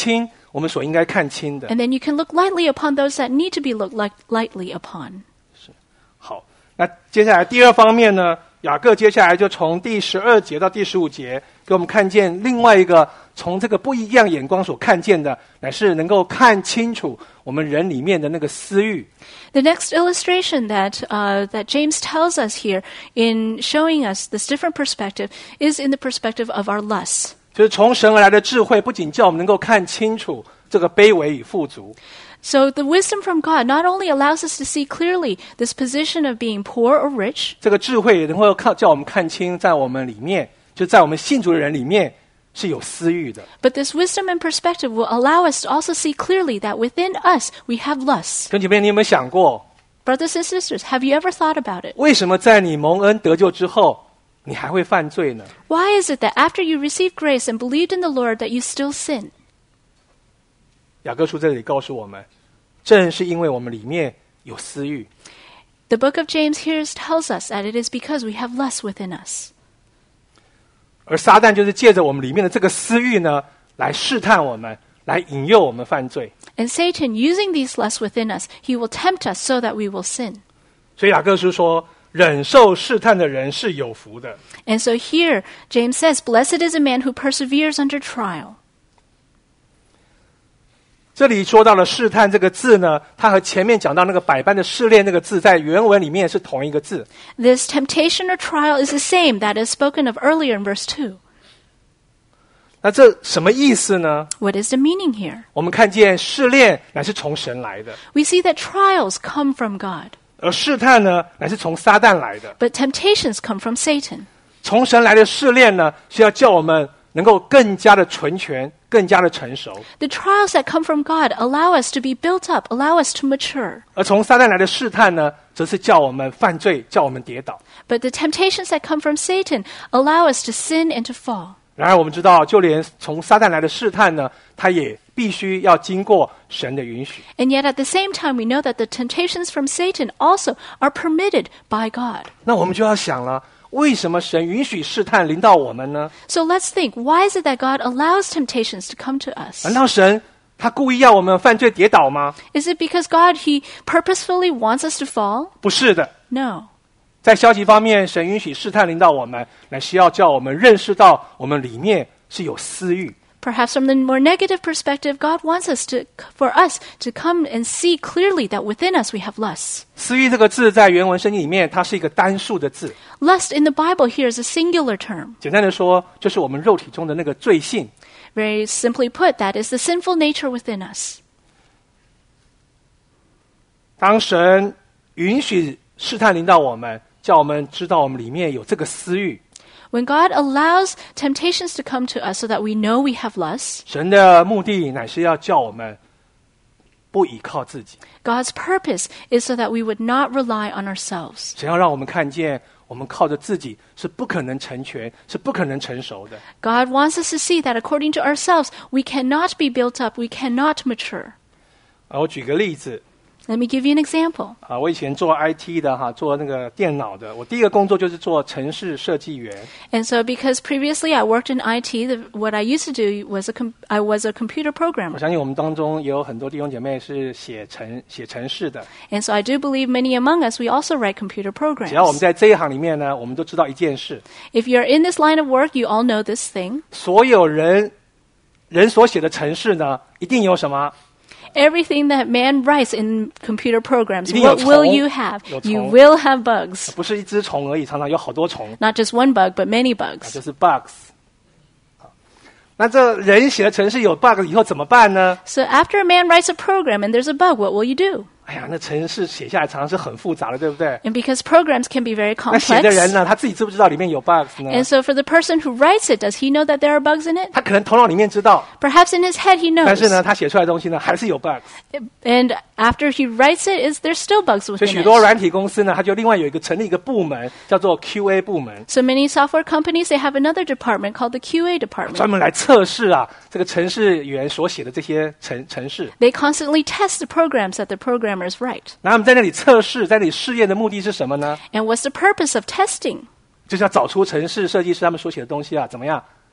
我们所应该看清的。 And then you can look lightly upon those that need to be looked light, lightly upon. 好，那接下来第二方面呢，雅各接下来就从第十二节到第十五节，给我们看见另外一个从这个不一样眼光所看见的，乃是能够看清楚我们人里面的那个私欲。 The next illustration that uh, that James tells us here in showing us this different perspective is in the perspective of our lusts. 就是从神而来的智慧，不仅叫我们能够看清楚这个卑微与富足， So the wisdom from God not only allows us to see clearly this position of being poor or rich, 这个智慧也能够靠叫我们看清，在我们里面，就在我们信主的人里面是有私欲的。 but this wisdom and perspective will allow us to also see clearly that within us we have lusts. 弟兄姐妹，你有没有想过， Brothers and sisters, have you ever thought about it? 为什么在你蒙恩得救之后，你还会犯罪呢？ Why is it that after you received grace and believed in the Lord that you still sin? 雅各书这里告诉我们，正是因为我们里面有私欲。 The book of James here tells us that it is because we have lust within us. 而撒旦就是借着我们里面的这个私欲呢，来试探我们，来引诱我们犯罪。 And Satan, using these lusts within us, he will tempt us so that we will sin. 所以雅各书说，忍受试探的人是有福的。 And so here, James says, blessed is a man who perseveres under trial. 这里说到了试探这个字呢，它和前面讲到那个百般的试炼那个字，在原文里面是同一个字。 This temptation or trial is the same that is spoken of earlier in verse two. 那这什么意思呢？ What is the meaning here? 我们看见试炼乃是从神来的， We see that trials come from God, 而试探呢，乃是从撒旦来的。 but temptations come from Satan. 从神来的试炼呢，是要叫我们能够更加的纯全，更加的成熟； The trials that come from God allow us to be built up, allow us to mature. 而从撒旦来的试探呢，则是叫我们犯罪，叫我们跌倒。 But the temptations that come from Satan allow us to sin and to fall. 然而我们知道，就连从撒旦来的试探呢，它也必须要经过神的允许。 And yet at the same time, we know that the temptations from Satan also are permitted by God. 那我们就要想了，为什么神允许试探临到我们呢？ So let's think, why is it that God allows temptations to come to us? 难道神他故意要我们犯罪跌倒吗？ Is it because God, He purposefully wants us to fall? 不是的。 No. 在消极方面，神允许试探临到我们，乃是要叫我们认识到我们里面是有私欲。 Perhaps from the more negative perspective, God wants us to, for us to come and see clearly that within us we have lusts. 私欲这个字在原文圣经里面，它是一个单数的字。 Lust in the Bible here is a singular term. 简单的说，就是我们肉体中的那个罪性。 Very simply put, that is the sinful nature within us. 当神允许试探临到我们，叫我们知道我们里面有这个私欲， When God allows temptations to come to us so that we know we have lusts, 神的目的乃是要叫我们不依靠自己， God's purpose is so that we would not rely on ourselves. 神要让我们看见，我们靠着自己是不可能成全，是不可能成熟的。 God wants us to see that according to ourselves, we cannot be built up, we cannot mature. 啊，我举个例子。 Let me give you an example. 啊，我以前做 I T 的哈，做那个电脑的，我第一个工作就是做程式设计员。 And so because previously I worked in I T, the, what I used to do was a com- I was a computer 我 programmer. 相信我们当中也有很多弟兄姐妹是写程写程式的。 And so I do believe many among us, we also write computer 只要我们 programs. 在这一行里面呢，我们都知道一件事： If you're in this line of work, you all know this thing. 所有人人所写的程式呢，一定有什么？ Everything that man writes in computer programs, 一定有 what will 虫， you have? 有虫。 You will have bugs. 不是一只虫而已，常常有好多虫， Not just one bug, but many 啊 bugs. 就是 bugs。好，那这人写的程式有 bug 以后怎么办呢？ So after a man writes a program and there's a bug, what will you do? 哎呀，那程式写下来常常是很复杂的，对不对？ And because programs can be very 那写的人 complex, 呢，他自己知不知道里面有 bugs 呢？ and so for the person who writes it, does he know that there are bugs in it? 他可能头脑里面知道， Perhaps in his head he 但是 knows. 呢，他写出来的东西呢，还是有 bugs。 And after he writes it, is there's still bugs 所以 within 许多 it. 软体公司呢，它就另外有一个成立一个部门，叫做 Q A 部门， So many software companies, they have another department called the Q A 专 department. 门来测试啊这个程式员所写的这些程程式。 They constantly test the programs that the programmers write. 然后他们在那里测试，在那里试验的目的是什么呢？ And what's the purpose of testing? 就是要找出程式设计师他们所写的东西啊，怎么样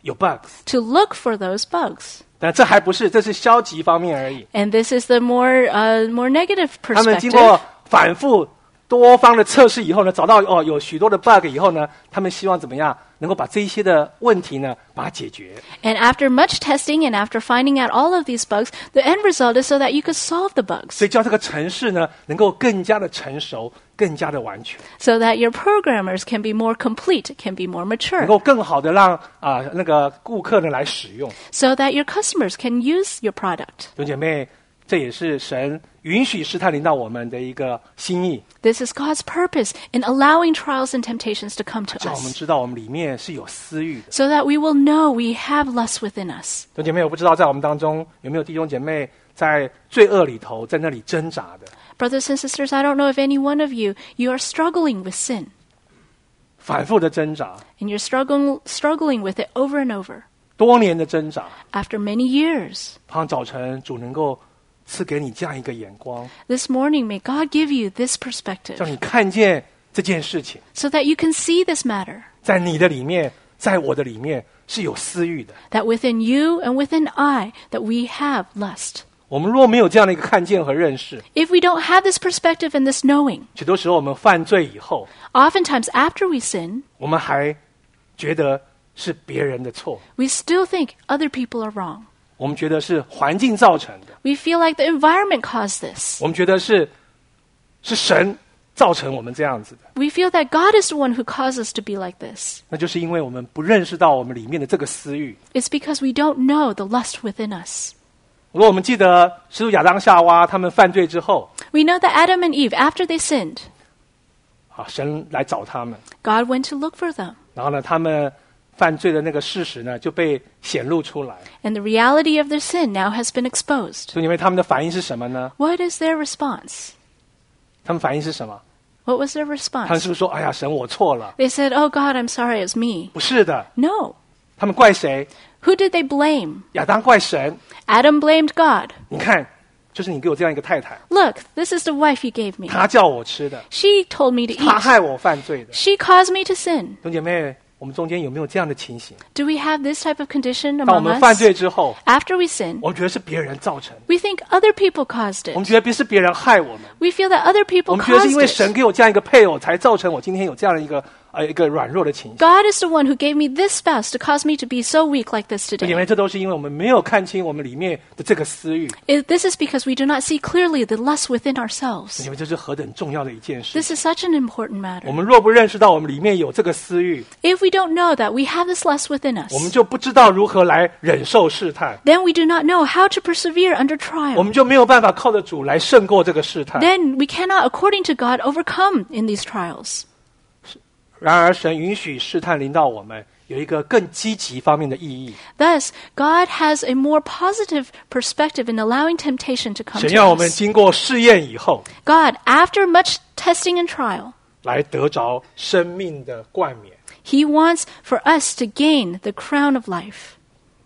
有 bugs。 to look for those bugs. 但这还不是，这是消极方面而已。 And this is the more uh, more negative 他们经 perspective. 过反复多方的测试以后呢，找到哦有许多的 bug 以后呢，他们希望怎么样能够把这一些的问题呢把它解决。 And after much testing and after finding out all of these bugs, the end result is so that you could solve the bugs, 所以叫这个城市呢能够更加的成熟，更加的完全， so that your programmers can be more complete, can be more 能 mature, 够更好的让啊、那个顾客呢来使用。 so that your customers can use your product. 弟兄姐妹，这也是神允许试探临到我们的一个心意， This is God's purpose in allowing trials and temptations to come to 叫我们 us, 知道我们里面是有私欲的。 so that we will know we have lust within us. 弟兄姐妹，我不知道在我们当中有没有弟兄姐妹在罪恶里头在那里挣扎的， Brothers and sisters, I don't know if any one of you, you are struggling with sin, 反复的挣扎， and you're struggling, struggling with it over and over. 多年的挣扎， After many years, 盼望早晨主能够赐给你这样一个眼光， this morning, may God give you this perspective, 让你看见这件事情 so that you can see this matter, 在你的里面，在我的里面是有私欲的。 that within you and within I, that we have lust. 我们若没有这样的一个看见和认识， If we don't have this perspective and this knowing, 许多时候我们犯罪以后， oftentimes after we sin, 我们还觉得是别人的错， we still think other people are wrong. 我们觉得是环境造成的， We feel like the environment caused this. 我们觉得是是神造成我们这样子的。 We feel that God is the one who caused us to be like this. 那就是因为我们不认识到我们里面的这个私欲。 It's because we don't know the lust within us. 如果我们记得始祖亚当夏娃他们犯罪之后， We know that Adam and Eve, after they sinned, 啊，神来找他们， God went to look for them. 然后呢，他们犯罪的那个事实呢就被显露出来。 And the reality of their sin now has been exposed. 所以你们他们的反应是什么呢？ What is their response? 他们反应是什么？ What was their 他们 response? 是不是说：“哎呀，神，我错了 They said, "Oh God, I'm sorry, it was me." ？” 不是的， No. 他们怪谁？ Who did they blame? 亚当怪神。 Adam blamed God. 你看，就是你给我这样一个太太， Look, this is the wife you gave me. 她叫我吃的， She told me to 她 eat. 害我犯罪的。 She caused me to sin. 弟兄姐妹，我们中间有没有这样的情形？ Do we have this type of condition 当我 among 们犯 us? 罪之后， After we sin, 我们觉得是别人造成的， we think other people caused 我们 it. 觉得不是别人害我们， We feel that other 我 people 们觉得是因 caused 为神 it. 给我这样一个配偶，才造成我今天有这样的一个呃一个软弱的情形。 God is the one who gave me this spouse to cause me to be so weak like this 弟兄姐妹， today. 这都是因为我们没有看清我们里面的这个私欲。 It- This is because we do not see clearly the lust within 弟 ourselves. 兄姐妹，这是何等重要的一件事！ This is such an important 我 matter. 们若不认识到我们里面有这个私欲， If we don't know that we have this lust within 我们 us, 就不知道如何来忍受试探， then we do not know how to persevere under 我 trial. 们就没有办法靠着主来胜过这个试探。 Then we cannot, according to God, overcome in these trials. 然而，神允许试探临到我们，有一个更积极方面的意义。 Thus, God has a more positive perspective in allowing temptation to come 神 to 要我们 us. 经过试验以后， God, after much testing and trial, 来得着生命的冠冕。 He wants for us to gain the crown of life.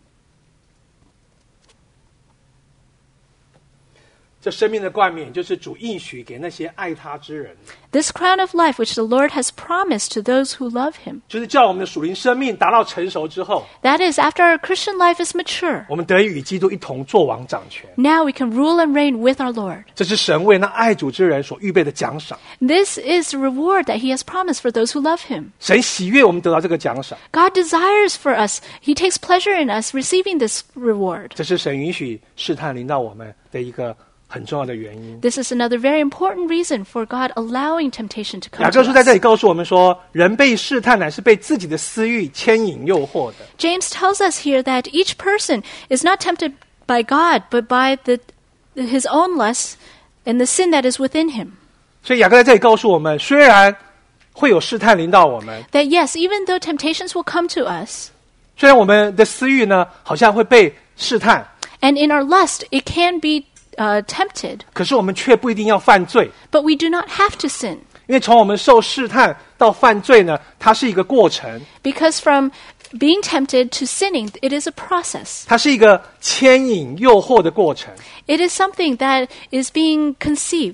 这生命的冠冕，就是主应许给那些爱他之人， This crown of life which the Lord has promised to those who love Him. 就是叫我们的属灵生命达到成熟之后， That is, after our Christian life is mature, 我们得以与基督一同作王掌权。 now we can rule and reign with our Lord. 这是神为那爱主之人所预备的奖赏。 This is the reward that He has promised for those who love Him. 神喜悦我们得到这个奖赏， God desires for us, He takes pleasure in us receiving this reward. 这是神允许试探临到我们的一个很重要的原因。 This is another very important reason for God allowing temptation to 雅 come 各 to 书在这 us. 里告诉我们说，人被试探乃是被自己的私欲牵引诱惑的。 James tells us here that each person is not tempted by God, but by the, his own lusts and the sin that is within him. 所以雅各在这里告诉我们，虽然会有试探临到我们， That yes, even though temptations will come to us, 虽然我们的私欲呢好像会被试探， and in our lust it can be uh, tempted, 可是我们却不一定要犯罪， but we do not have to sin. 因为从我们受试探到犯罪呢，它是一个过程， Because from being tempted to sinning, it is a process. 它是一个牵引诱惑的过程。 It is something that is being conceived.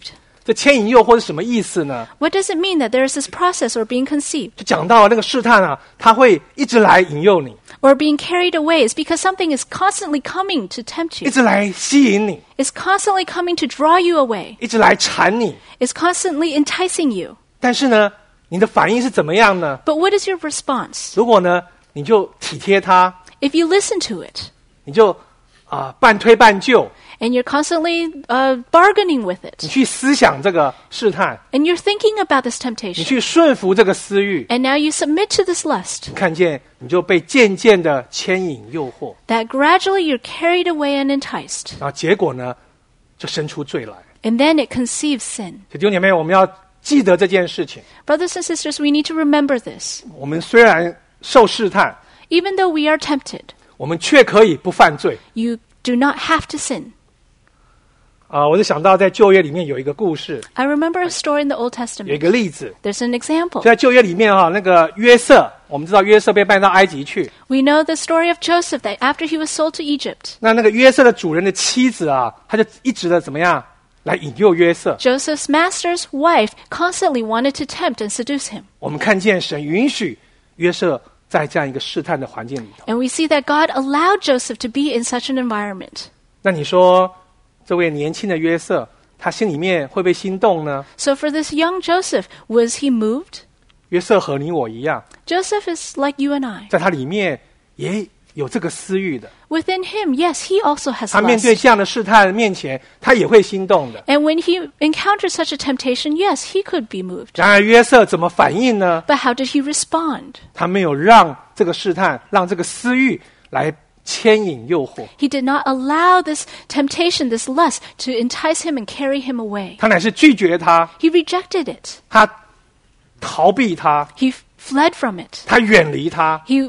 这牵引诱惑是什么意思呢？ What does it mean that there is this process or being conceived 就讲到那个试探啊，它会一直来引诱你， or being carried away? Is because something is constantly coming to tempt 一 you. 直来吸引你， It's constantly coming to draw you away. 一直来缠你。 It's constantly enticing you. 但是呢，你的反应是怎么样呢？ But what is your response? 如果呢，你就体贴它， If you listen to it 你就啊、半推半就， and you're constantly uh, bargaining with 你 it 去思想这个试探， and you're thinking about this 你 temptation 去顺服这个私欲， and now you submit to this lust, 看见你就被渐渐的牵引诱惑， that gradually you're carried away and enticed. 然后结果呢，就生出罪来。 And then it conceives sin. 弟兄姐妹，我们要记得这件事情。 Brothers and sisters, we need to remember this. 我们虽然受试探， Even though we are tempted, 我们却可以不犯罪。 you do not have to sin. 啊、我就想到在旧约里面有一个故事， I remember a story in the Old 有一 Testament. 个例子。 There's an example. 在旧约里面啊，那个约瑟，我们知道约瑟被卖到埃及去。 We know the story of Joseph, that after he was sold to Egypt, 那那个约瑟的主人的妻子啊，他就一直的怎么样来引诱约瑟。 Joseph's master's wife constantly wanted to tempt and seduce him. 我们看见神允许约瑟在这样一个试探的环境里头。 And we see that God allowed Joseph to be in such an environment. 那你说，这位年轻的约瑟，他心里面会不会心动呢？ So for this young Joseph, was he moved? 约瑟和你我一样， Joseph is like you and I. 在他里面也有这个私欲的。 Within him, yes, he also has 他面对 lust. 这样的试探面前，他也会心动的。 And when he encountered such a temptation, yes, he could be moved. 然而约瑟怎么反应呢？ But how did he respond? 他没有让这个试探，让这个私欲来牵引诱惑， He did not allow this temptation, this lust, to entice him and carry him away. 他乃是拒绝他， He rejected it. 他逃避他， He f- fled from it. 他远离他。 He,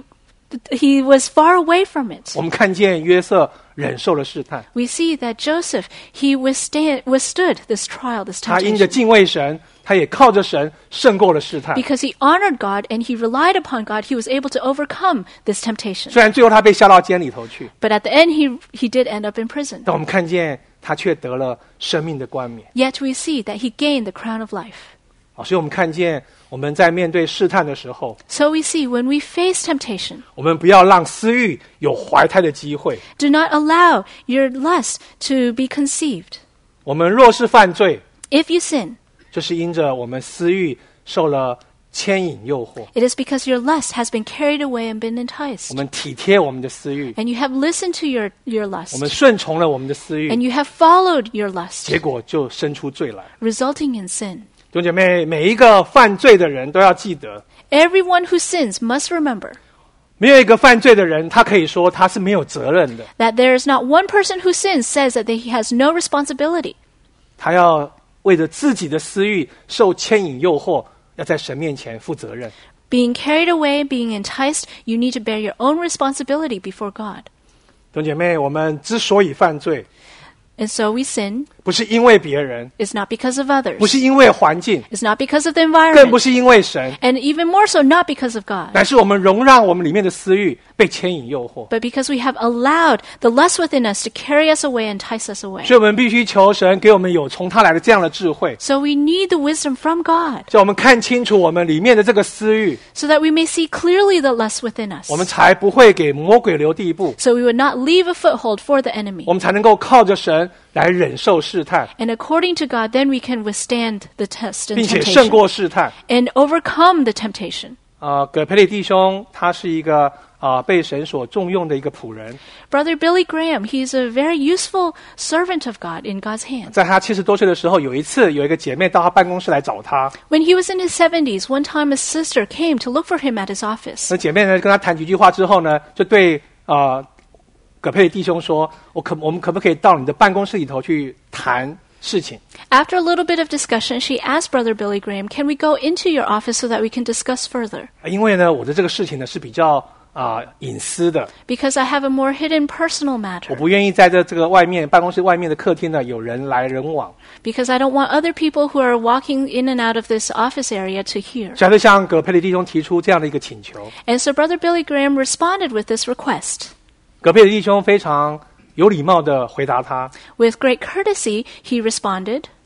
he was far away from it. 我们看见约瑟忍受了试探， We see that Joseph, he withstand, withstood this trial, this 他因着 temptation. 敬畏神，他也靠着神胜过了试探。 Because he honored God and he relied upon God, he was able to overcome this temptation. 虽然最后他被下到监里头去， But at the end, he, he did end up in prison. 但我们看见他却得了生命的冠冕。 Yet we see that he gained the crown of life. 啊，所以我们看见我们在面对试探的时候， So we see when we face temptation, 我们不要让私欲有怀胎的机会。 do not allow your lust to be conceived. 我们若是犯罪， If you sin, 就是因着我们私欲受了牵引诱惑， it is because your lust has been carried away and been 我 enticed. 们体贴我们的私欲， And you have listened to your, your 我 lust. 们顺从了我们的私欲， And you have followed your lust, 结果就生出罪来。 resulting in sin. 弟兄姐妹，每一个犯罪的人都要记得， Everyone who sins must remember 没有一个犯罪的人，他可以说他是没有责任的， that there is not one person who sins says that he has no responsibility. 他要为着自己的私欲受牵引诱惑，要在神面前负责任。 Being carried away, being enticed, you need to bear your own responsibility before God. 弟兄姐妹，我们之所以犯罪， And so we sin. 不是因为别人， It's not because of others. 不是因为环境， It's not because of the 更不 environment. 是因为神， And even more so, not because of God. 乃是我们容让我们里面的私欲被牵引诱惑。 But because we have allowed the lust within us to carry us away and entice us away. 所以我们必须求神给我们有从他来的这样的智慧， So we need the wisdom from God 叫我们看清楚我们里面的这个私欲， so that we may see clearly the lust within us. 我们才不会给魔鬼留地步， So we would not leave a foothold for the enemy. 我们才能够靠着神来忍受试探， And according to God, then we can withstand the test and 并且胜 temptation 过试探。 and overcome the temptation. 啊、葛培理弟兄他是一个啊、被神所重用的一个仆人， Brother Billy Graham, he's a very useful servant of God in God's hands. 在他七十多岁的时候，有一次有一个姐妹到他办公室来找他， When he was in his seventies, one time a sister came to look for him at his office. 那姐妹呢跟他谈几句话之后呢，就对啊、葛培理弟兄说：“我可我们可不可以到你的办公室里头去谈事情？” After a little bit of discussion, she asked Brother Billy Graham, can we go into your office so that we can discuss further? 因为呢，我的这个事情呢是比较啊、隐私的， Because I have a more hidden personal 我 matter. 不愿意在这这个外面办公室外面的客厅呢有人来人往， Because I don't want other people who are walking in and out of this office area to hear. 所以他就向葛培理弟兄提出这样的一个请求。 And so Brother Billy Graham responded with this request. 葛培理弟兄非常有礼貌的回答他： With great courtesy, he responded, 若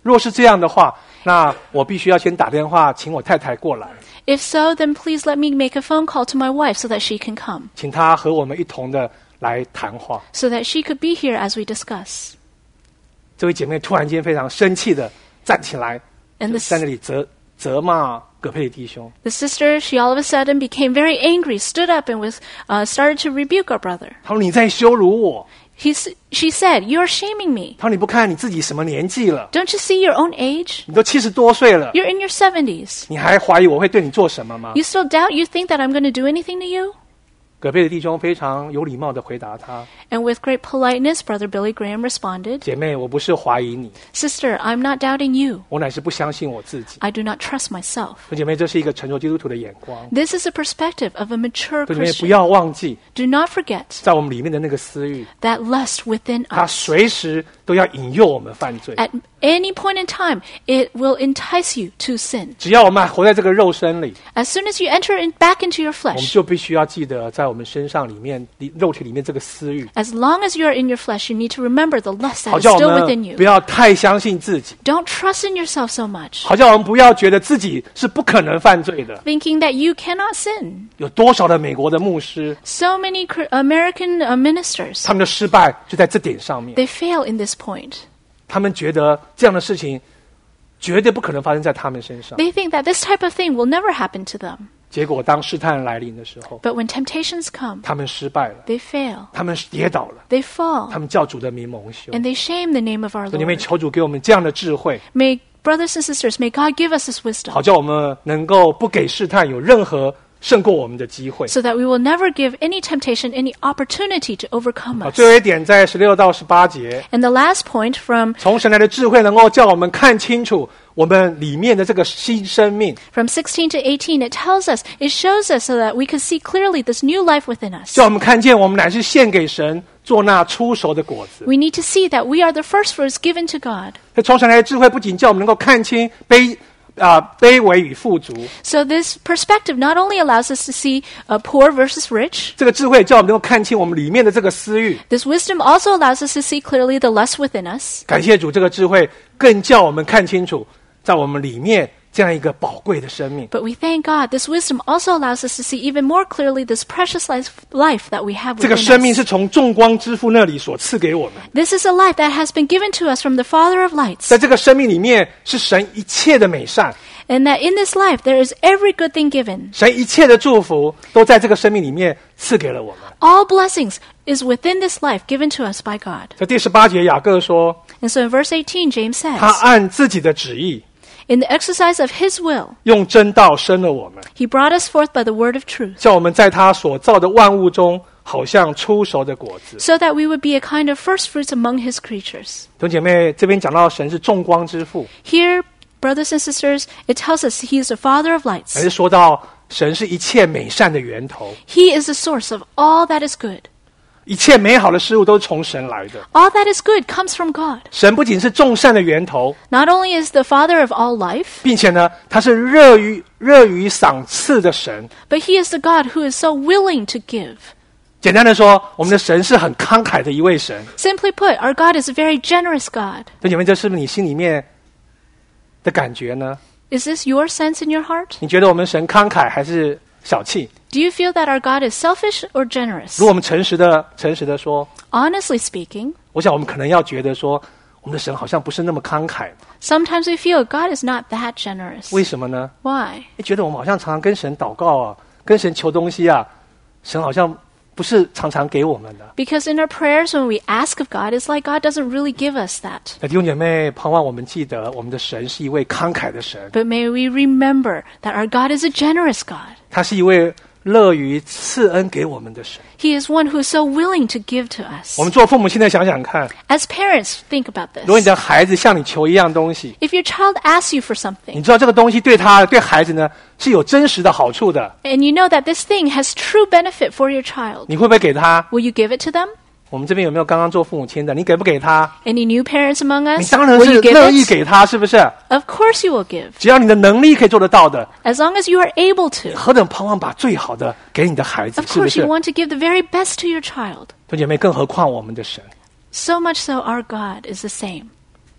若是这样的话，那我必须要先打电话请我太太过来， If so, then please let me make a phone call to my wife so that she can come, 请她和我们一同的来谈话。 so that she could be here as we discuss. 这位姐妹突然间非常生气的站起来， And 就 the, 在那里责责骂葛佩里弟兄。 the sister, she all of a sudden became very angry, stood up and was uh, started to rebuke our brother. 她说：“你在羞辱我。 He, s- she said, "You're shaming me. 她说：“你不看你自己什么年纪了？ Don't you see your own age? 你都七十多岁了， You're in your seventies. 你还怀疑我会对你做什么吗？” You still doubt you think that I'm going to do anything to you?" 葛佩里弟兄非常有礼貌的回答他 And with great politeness, Brother Billy Graham：“ responded, 姐妹，我不是怀疑你， Sister, I'm not doubting you. 我乃是不相信我自己。 I do not trust myself. 弟兄姐妹，这是一个成熟基督徒的眼光。 This is the perspective of a mature 弟兄姐妹，不 Christian. 要忘记， Do not forget 在我们里面的那个私欲， that lust within 它 us. 随时都要引诱我们犯罪。 At any point in time, it will entice you to sin. 只要我们还活在这个肉身里， As soon as you enter in, back into your 我们 flesh, 就必须要记得，在我们身上里面、里肉体里面这个私欲， as long as you are in your flesh, you need to remember the lust that 好 is 叫我 still within 们 you. 不要太相信自己， Don't trust in yourself so much, 好叫我们不要觉得自己是不可能犯罪的。 thinking that you cannot sin. 有多少的美国的牧师， So many Cr- American uh, ministers, 他们的失败就在这点上面。 they fail in this point. 他们觉得这样的事情绝对不可能发生在他们身上。 They think that this type of thing will never happen to them. 结果当试探来临的时候， But when temptations come, 他们失败了， they fail, 他们跌倒了， they fall, 他们叫主的名蒙羞。 and they shame the name of our 所以你们 Lord. 求主给我们这样的智慧， May brothers and sisters, may God give us this wisdom, 好叫我们能够不给试探有任何胜过我们的机会。 so that we will never give any temptation any opportunity to overcome 好， us. 最后一点在十六到十八节， And the last point from 从神来的智慧能够叫我们看清楚我们里面的这个新生命， from sixteen to eighteen, it tells us, it shows us so that we can see clearly this new life within us. 叫我们看见我们乃是献给神做那出熟的果子。 We need to see that we are the first fruits given to God. 这从神来的智慧不仅叫我们能够看清卑啊、卑微与富足， So this perspective not only allows us to see uh, poor versus rich, 这个智慧叫我们能够看清我们里面的这个私欲。 this wisdom also allows us to see clearly the lust within us. 感谢主，这个智慧更叫我们看清楚，在我们里面这样一个宝贵的生命。 But we thank God, this wisdom also allows us to see even more clearly this precious life, life that we have 这个 within 生命 us. 是从众光之父那里所赐给我们， This is a life that has been given to us from the Father of lights. 在这个生命里面是神一切的美善， And that in this life there is every good thing given. 神一切的祝福都在这个生命里面赐给了我们。 All blessings is within this life given to us by God. 在第十八节，雅各说， And so in verse eighteen, James 他 says, 按自己的旨意， In the exercise of his will, 用真道生了我们， he brought us forth by the word of truth, 叫我们在他所造的万物中，好像出熟的果子。 so that we would be a kind of first fruits among his creatures. 弟兄姐妹，这边讲到神是众光之父， Here, brothers and sisters, it tells us he is the Father of 还 lights. 是说到神是一切美善的源头， He is the source of all that is good. 一切美好的事物都是从神来的。 All that is good comes from God. 神不仅是众善的源头， Not only is the Father of all life, 并且呢，他是热于热于赏赐的神。 but he is the God who is so willing to give. 简单的说，我们的神是很慷慨的一位神。 Simply put, our God is a very generous God. 弟兄姐妹，这是不是你心里面的感觉呢？ Is this your sense in your heart? 你觉得我们神慷慨还是小气？ Do you feel that our God is selfish or generous? 如果我们诚实的、诚实的说， Honestly speaking, 我想我们可能要觉得说，我们的神好像不是那么慷慨。 sometimes we feel God is not that generous. 为什么呢？ Why? 你觉得我们好像常常跟神祷告啊，跟神求东西啊，神好像不是常常给我们的。 Because in our prayers, when we ask of God, it's like God doesn't really give us that. 那弟兄姐妹，盼望我们记得，我们的神是一位慷慨的神， But may we remember that our God is a generous God. 他是一位乐于赐恩给我们的神。 He is one who is so willing to give to us. 我们做父母亲的想想看， As parents, think about 如果你 this. 的孩子向你求一样东西， If your child asks you for 你 something, 知道这个东西对他对孩子呢是有真实的好处的， and you know that this thing has true benefit for your child, 你会不会给他？ will you give it to them? 我们这边有没有刚刚做父母亲的？你给不给他？ Any new parents among 你 us? 当然 Will 是 you give 乐意 it? 给他，是不是？ Of course you will give. 只要你的能力可以做得到的， As long as you are able to. 何等盼望把最好的给你的孩子， Of 是不 course 是？ you 弟 want to give the very best to your child. 兄姐妹，更何况我们的神。 So much so our God is the same.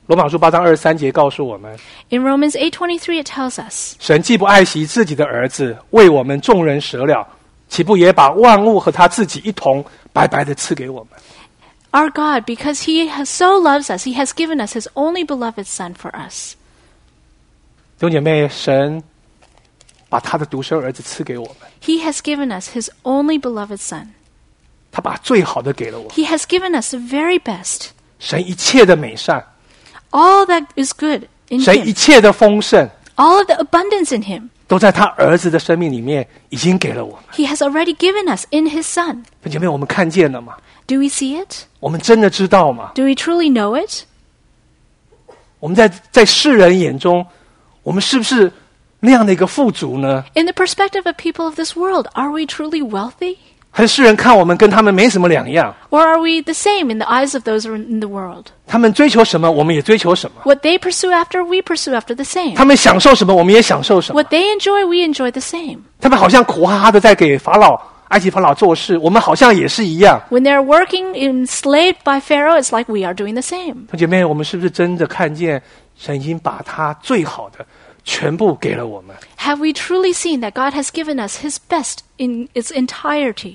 罗马书八章二十三节告诉我们， In Romans eight twenty-three, it tells us, 神既不爱惜自己的儿子，为我们众人舍了，岂不也把万物和他自己一同白白的赐给我们？ Our God, because he has so loves us, he has given us his only beloved Son for us. 弟兄姐妹，神把他的独生儿子赐给我们， He has given us his only beloved Son. 他把最好的给了我们， He has given us the very best. 神一切的美善， All that is good in 神一 him. 切的丰盛， All of the abundance in him. 都在他儿子的生命里面已经给了我们。 He has already given us in his Son. 弟兄姐妹，我们看见了吗？ Do we see it? 我们真的知道吗？ Do we truly know it? 我们在在世人眼中，我们是不是那样的一个富足呢？ In the perspective of people of this world, are we truly wealthy? 还是世人看我们跟他们没什么两样？ Or are we the same in the eyes of those in the world? 他们追求什么，我们也追求什么； What they pursue after, we pursue after the same. 他们享受什么，我们也享受什么。 What they enjoy, we enjoy the same. 他们好像苦哈哈的在给法老、埃及法老做事，我们好像也是一样。 When they're working enslaved by Pharaoh, it's like we are doing the same. 弟兄姐妹，我们是不是真的看见神已经把他最好的全部给了我们？ Have we truly seen that God has given us his best in its entirety?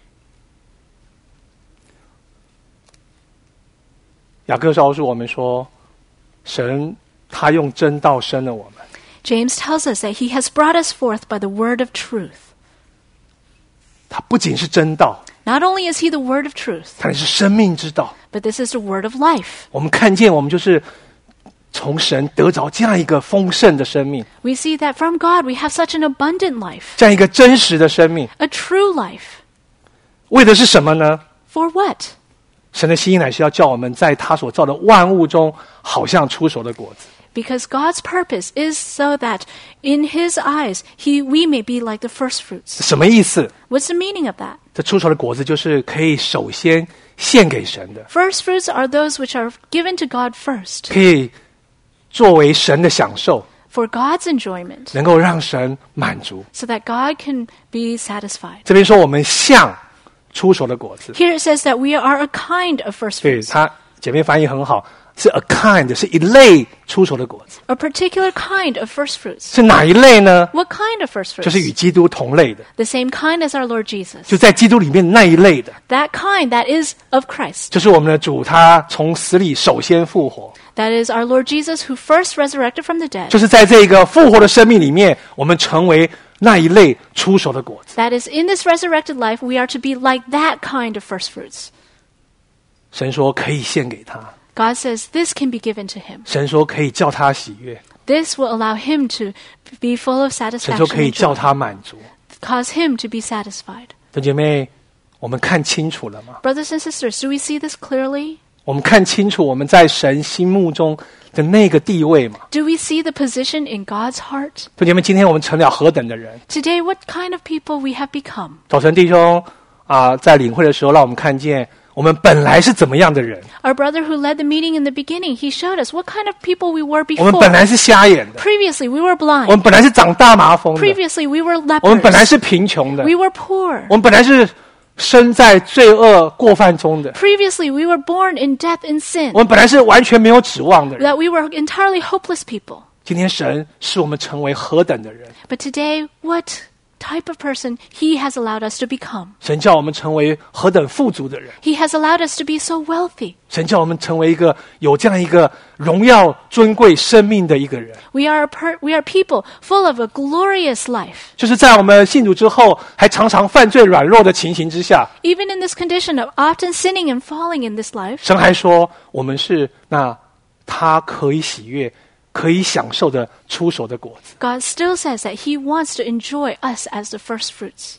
雅各告诉我们说，神他用真道生了我们。 James tells us that he has brought us forth by the word of truth. 他不仅是真道， Not only is he the word of truth, 他也是生命之道。 but this is the word of life. 我们看见，我们就是从神得着这样一个丰盛的生命， We see that from God we have such an abundant life, 这样一个真实的生命， a true life. 为的是什么呢？ For what? 神的心意乃是要叫我们在他所造的万物中，好像出熟的果子。 Because God's purpose is so that in his eyes he we may be like the first fruits. 什么意思？ What's the meaning of that? 这出熟的果子就是可以首先献给神的， First fruits are those which are given to God first, 可以作为神的享受， for God's enjoyment, 能够让神满足。 so that God can be satisfied. 这边说我们像出熟的果子， Here it says that we are a kind of first 对 fruits, 它前面翻译很好，是 a kind， 是一类出熟的果子。 a particular kind of first fruits. 是哪一类呢？ What kind of first 就是与 fruits? 基督同类的， The same kind as our Lord Jesus. 就在基督里面那一类的， That kind that is of Christ. 就是我们的主，他从死里首先复活， That is our Lord Jesus who first resurrected from the dead. 就是在这个复活的生命里面，我们成为那一类出熟的果子。 That is, in this resurrected life, we are to be like that kind of first fruits. 神说可以献给他， God says this can be given to him. 神说可以叫他喜悦， This will allow him to be full of 神 satisfaction 说可以 and 叫 joy, 他满足。 cause him to be satisfied. 弟兄姐妹，我们看清楚了吗？ Brothers and sisters, do we see this clearly? 我们看清楚我们在神心目中的那个地位吗？ Do we see the position in God's heart? 弟兄姐妹，今天我们成了何等的人？ Today, what kind of people we have become? 早晨弟兄啊、在领会的时候，让我们看见我们本来是怎么样的人。 Our brother who led the meeting in the beginning, he showed us what kind of people we were 我们本 before. 来是瞎眼的， Previously, we were 我 blind. 们本来是长大麻风的， Previously, we were 我们本来 lepers. 是贫穷的， We were poor. 我们本来是生在罪恶过犯中的， Previously, we were born in death and sin. 我们本来是完全没有指望的人。 That we were entirely hopeless people. 今天神使我们成为何等的人？ But today, what type of person he has allowed us to become? 神叫我们成为何等富足的人？ He has allowed us to be so wealthy. 神叫我们成为一个有这样一个荣耀尊贵生命的一个人。 We are a per- we are people full of a glorious life. 就是在我们信主之后，还常常犯罪软弱的情形之下， Even in this condition of often sinning and falling in this life, 神还说我们是那他可以喜悦、可以享受的出手的果子。 God still says that he wants to enjoy us as the first fruits.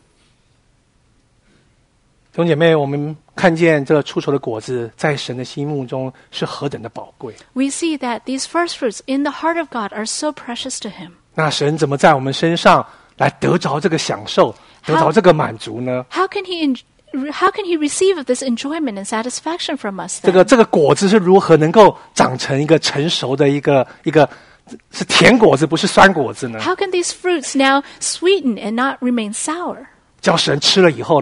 弟兄姐妹，我们看见这出手的果子，在神的心目中是何等的宝贵。 We see that these first fruits in the heart of God are so precious to him. 那神怎么在我们身上来得着这个享受，得着这个满足呢？ How can he en- how can he receive of this enjoyment and satisfaction from us 这 then? 个这个果子是如何能够长成一个成熟的一个一个是甜果子，不是酸果子呢？ How can these fruits now sweeten and not remain sour? 叫神吃了以后呢，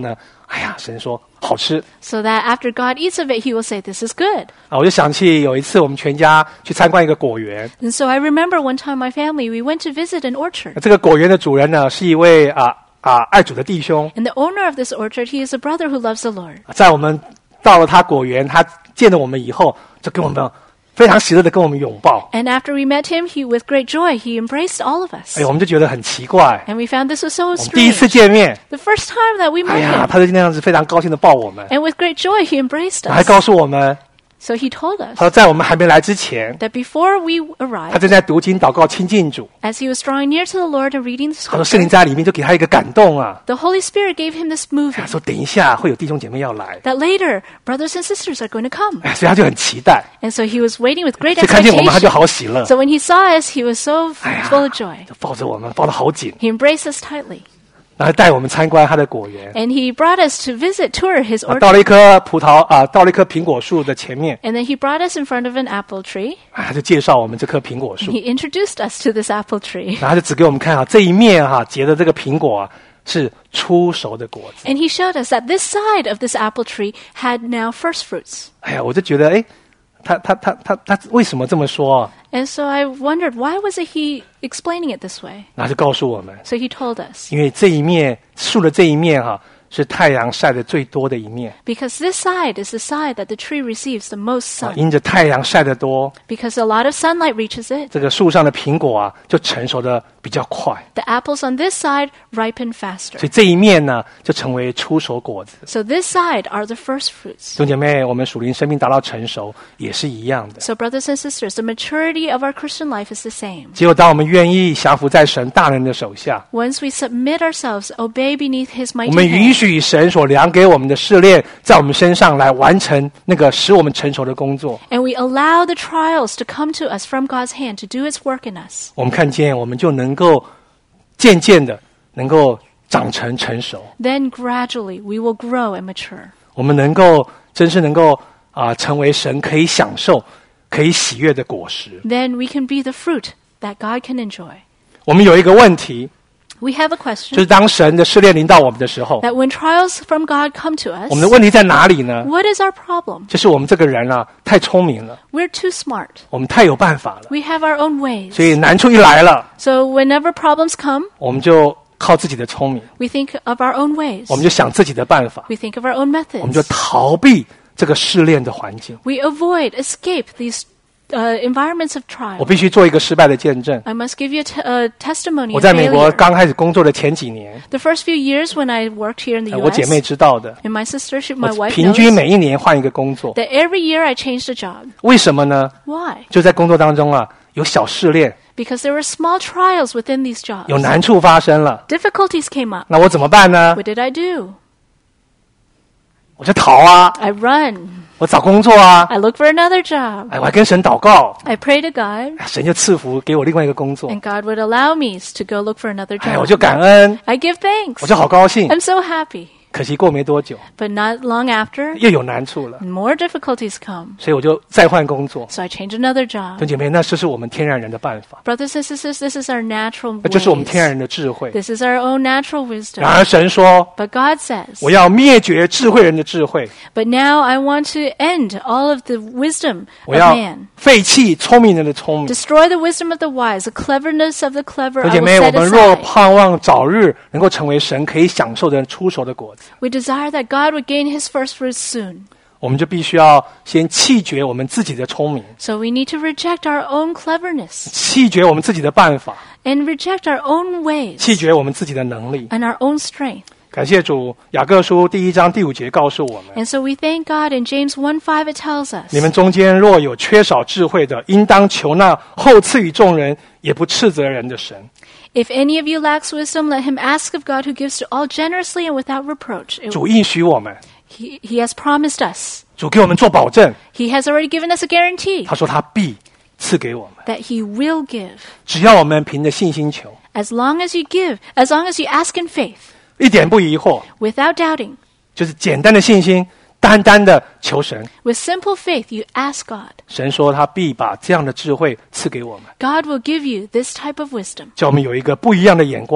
哎呀，神说好吃 so that after God eats of it, he will say, this is good. 啊！我就想起有一次我们全家去参观一个果园， And so I remember one time my family, we went to visit an orchard. 这个果园的主人呢是一位啊啊爱主的弟兄， And the owner of this orchard, he is a brother who loves the Lord. 在我们到了他果园，他见了我们以后，就跟我们非常喜乐的跟我们拥抱。 And after we met him, he, with great joy, he embraced all of us. 哎，我们就觉得很奇怪， And we found this was so 我们第一 strange. 次见面， The first time that we 哎 met 呀， him. 他就那样子非常高兴的抱我们， And with great joy, he embraced 还 us. 告诉我们， So he told 他 us 说在我们还没来之前， that before we 他 arrived, 正在读经祷告亲近主。 as he was drawing near to the Lord and reading the 他说圣灵 scripture, 在里面就给他一个感动啊， the Holy Spirit gave him this 他 moving 说等一下会有弟兄姐妹要来， that later brothers and sisters are going to come. 哎，所以他就很期待， And so he was waiting with great 所以看见我们他就 expectation. 好喜乐， So when he saw us, he was so 哎呀 full of joy. 就抱着我们抱得好紧， He embraced us tightly. 然后带我们参观他的果园。 And he brought us to visit, tour his 啊 orchard. 到了一棵葡萄啊，到了一棵苹果树的前面， And then he brought us in front of an apple tree. 啊，他就介绍我们这棵苹果树， He introduced us to this apple tree. 然后他就指给我们看啊，这一面哈、结的这个苹果啊是初熟的果子。 And he showed us that this side of this apple tree had now first fruits. 哎呀，我就觉得哎，他他他他他为什么这么说啊？ And so I wondered, why was it he explaining it this way? 然后就告诉我们， So he told us, 因为这一面树的这一面哈、是太阳晒的最多的一面， because this side is the side that the tree receives the most 啊 sun. 因着太阳晒得多， Because a lot of sunlight reaches it. 这个树上的苹果啊就成熟的比较快， The apples on this side ripen 所 faster. 以这一面呢就成为初熟果子。 So this side are the first fruits. 弟兄姐妹，我们属灵生命达到成熟也是一样的。 So brothers and sisters, the maturity of our Christian life is the same. 只有当我们愿意降服在神大能的手下， Once we submit ourselves, obey beneath his 我 mighty 们允 hand, 许神所量给我们的试炼，在我们身上来完成那个使我们成熟的工作。 and we allow the trials to come to us from God's hand to do its work in us, 我们看见，我们就能够渐渐的能够长成成熟， then gradually we will grow and mature. 我们能够真是能够啊、成为神可以享受、可以喜悦的果实。 Then we can be the fruit that God can enjoy. 我们有一个问题， We have a 就 question 是当神的试炼临到我们的时候， that when trials from God come to 我们的 us, 问题在哪里呢？ what is our problem? 就是我们这个人啊，太聪明了， We're too smart. 我们太有办法了， We have our own ways. 所以难处一来了， So whenever problems come, 我们就靠自己的聪明， we think of our own ways. 我们就想自己的办法， We think of our own 我们就 methods. 逃避这个试炼的环境。 We avoid, escape these uh, environments of 我 trial. 必须做一个失败的见证。 I must give you a, t- a testimony 我 of 在美国 failure. 刚开始工作的前几年， The first few years when I worked here in the 呃我姐妹 U S, 知道的， and my sister, she, my 我 wife 平均 knows 每一年换一个工作。 that every year I changed a job. 为什么呢？ Why? 就在工作当中啊，有小试炼， Because there were small trials within these 有 jobs. 难处发生了， Difficulties came up. 那我怎么办呢？ What did I do? 我就逃啊， I run. 我找工作啊， I look for another job. 哎，我还跟神祷告， I pray to God, 神就赐福给我另外一个工作， and God would allow me to go look for another 哎，我 job. 就感恩， I give thanks. 我就好高兴。 I'm so happy. 可惜过没多久， But not long after, 又有难处了， more difficulties come. 所以我就再换工作。 So I change another 弟 job. 兄姐妹，那这是我们天然人的办法， Brothers and sisters, this is our natural 那就是我们 ways. 天然人的智慧。 This is our own natural wisdom. 然而神说， But God says, 我要灭绝智慧人的智慧， but now I want to end all of the wisdom 我 of 要 man. 废弃聪明人的聪明。 Destroy the wisdom of the wise, the cleverness of the clever 弟兄 I 姐 will 妹，我 set 们若 aside. 盼望早日能够成为神可以享受的出手的果子， We desire that God would gain his first fruits soon. 我们就必须要先弃绝我们自己的聪明， So we need to reject our own cleverness 弃绝我们自己的办法， and reject our own ways 弃绝我们自己的能力。 and our own strength. 感谢主，雅各书第一章第五节告诉我们： And so we thank God in James one five it tells us, 你们中间若有缺少智慧的，应当求那后赐予众人，也不斥责人的神。 if any of you lacks wisdom, let him ask of God who gives to all generously and without reproach. It- 主应许我们， he, he has promised us. 主给我们做保证， He has already given us a guarantee 他说他必赐给我们， that he will give. 只要我们凭着信心求， As long as you give, as long as you ask in faith, 一点不疑惑， without doubting, 就是简单的信心，单单的求神。 with simple faith, you ask God. 神说他必把这样的智慧赐给我们， God will give you this type of wisdom 叫我们有一个不一样的眼光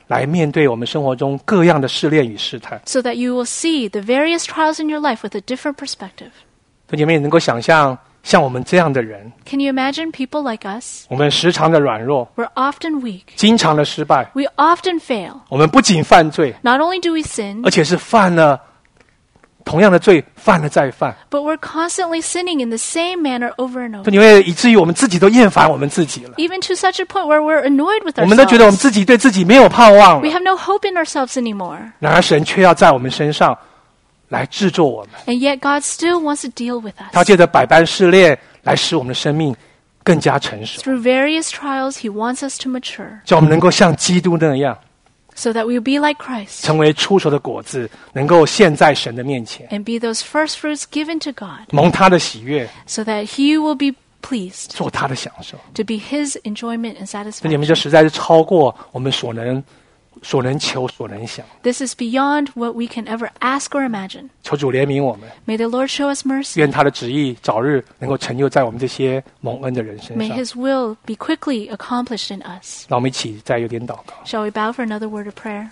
来面对我们生活中各样的试炼与试探。 so that you will see the various trials in your life with a different perspective. 弟兄姐妹，也能够想象像我们这样的人， Can you imagine people like us? 我们时常的软弱， We're often weak. 经常的失败， We often fail. 我们不仅犯罪， Not only do we sin, 而且是犯了同样的罪，犯了再犯。 but we're constantly sinning in the same manner over and 就 over. 因为以至于我们自己都厌烦我们自己了， Even to such a point where we're annoyed with 我们都觉得我们 ourselves. 自己对自己没有盼望 We 了。 have no hope in ourselves anymore. 然而神却要在我们身上来制作我们， And yet God still wants to deal with 他 us. 借着百般试炼来使我们的生命更加成熟， Through various trials, He wants us to mature 叫我们能够像基督那样， so that we will be like Christ 成为出熟的果子，能够献在神的面前， and be those first fruits given to God 蒙他的喜悦， so that He will be pleased 做他的享受。 to be His enjoyment and 这里面就 satisfaction. 实在是超过我们所能、所能求、所能想。 This is beyond what we can ever ask or imagine. 求主怜悯我们， May the Lord show us mercy. 愿他的旨意早日能够成就在我们这些蒙恩的人身 May 上。 His will be quickly accomplished in us. 让我们一起再有点祷告。 Shall we bow for another word of prayer?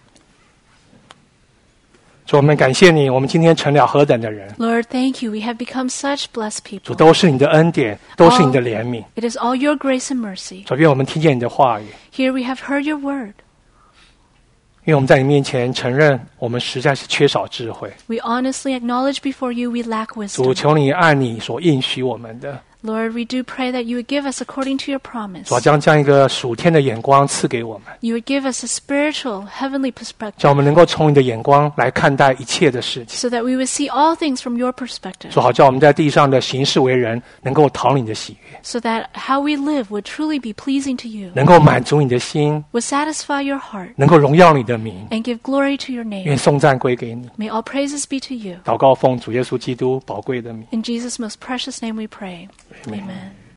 主，我们感谢你，我们今天成了何等的人。 Lord, thank you. We have become such blessed 主， people. 都是你的恩典，都是你的怜悯。 It is all your grace and mercy. 主，愿我们听见你的话语， Here we have heard your word. 因为我们在你面前承认，我们实在是缺少智慧。 We honestly acknowledge before you we lack 主， wisdom. 求你按你所应许我们的， Lord, we do pray that you would give us according to your promise. 主，将这样一个属天的眼光赐给我们， You would give us a spiritual, heavenly 叫 perspective 我们能够从你的眼光来看待一切的事情。 so that we would see all things from your perspective. 主，好叫我们在地上的行事为人，能够讨你的喜悦， So that how we live would truly be pleasing to you, 能够满足你的心， would satisfy your heart, 能够荣耀你的名。 and give glory to your 愿 name. 颂赞归给你。 May all praises be to you. 祷告奉主耶稣基督宝贵的名。 In Jesus' most precious name we pray. Amen.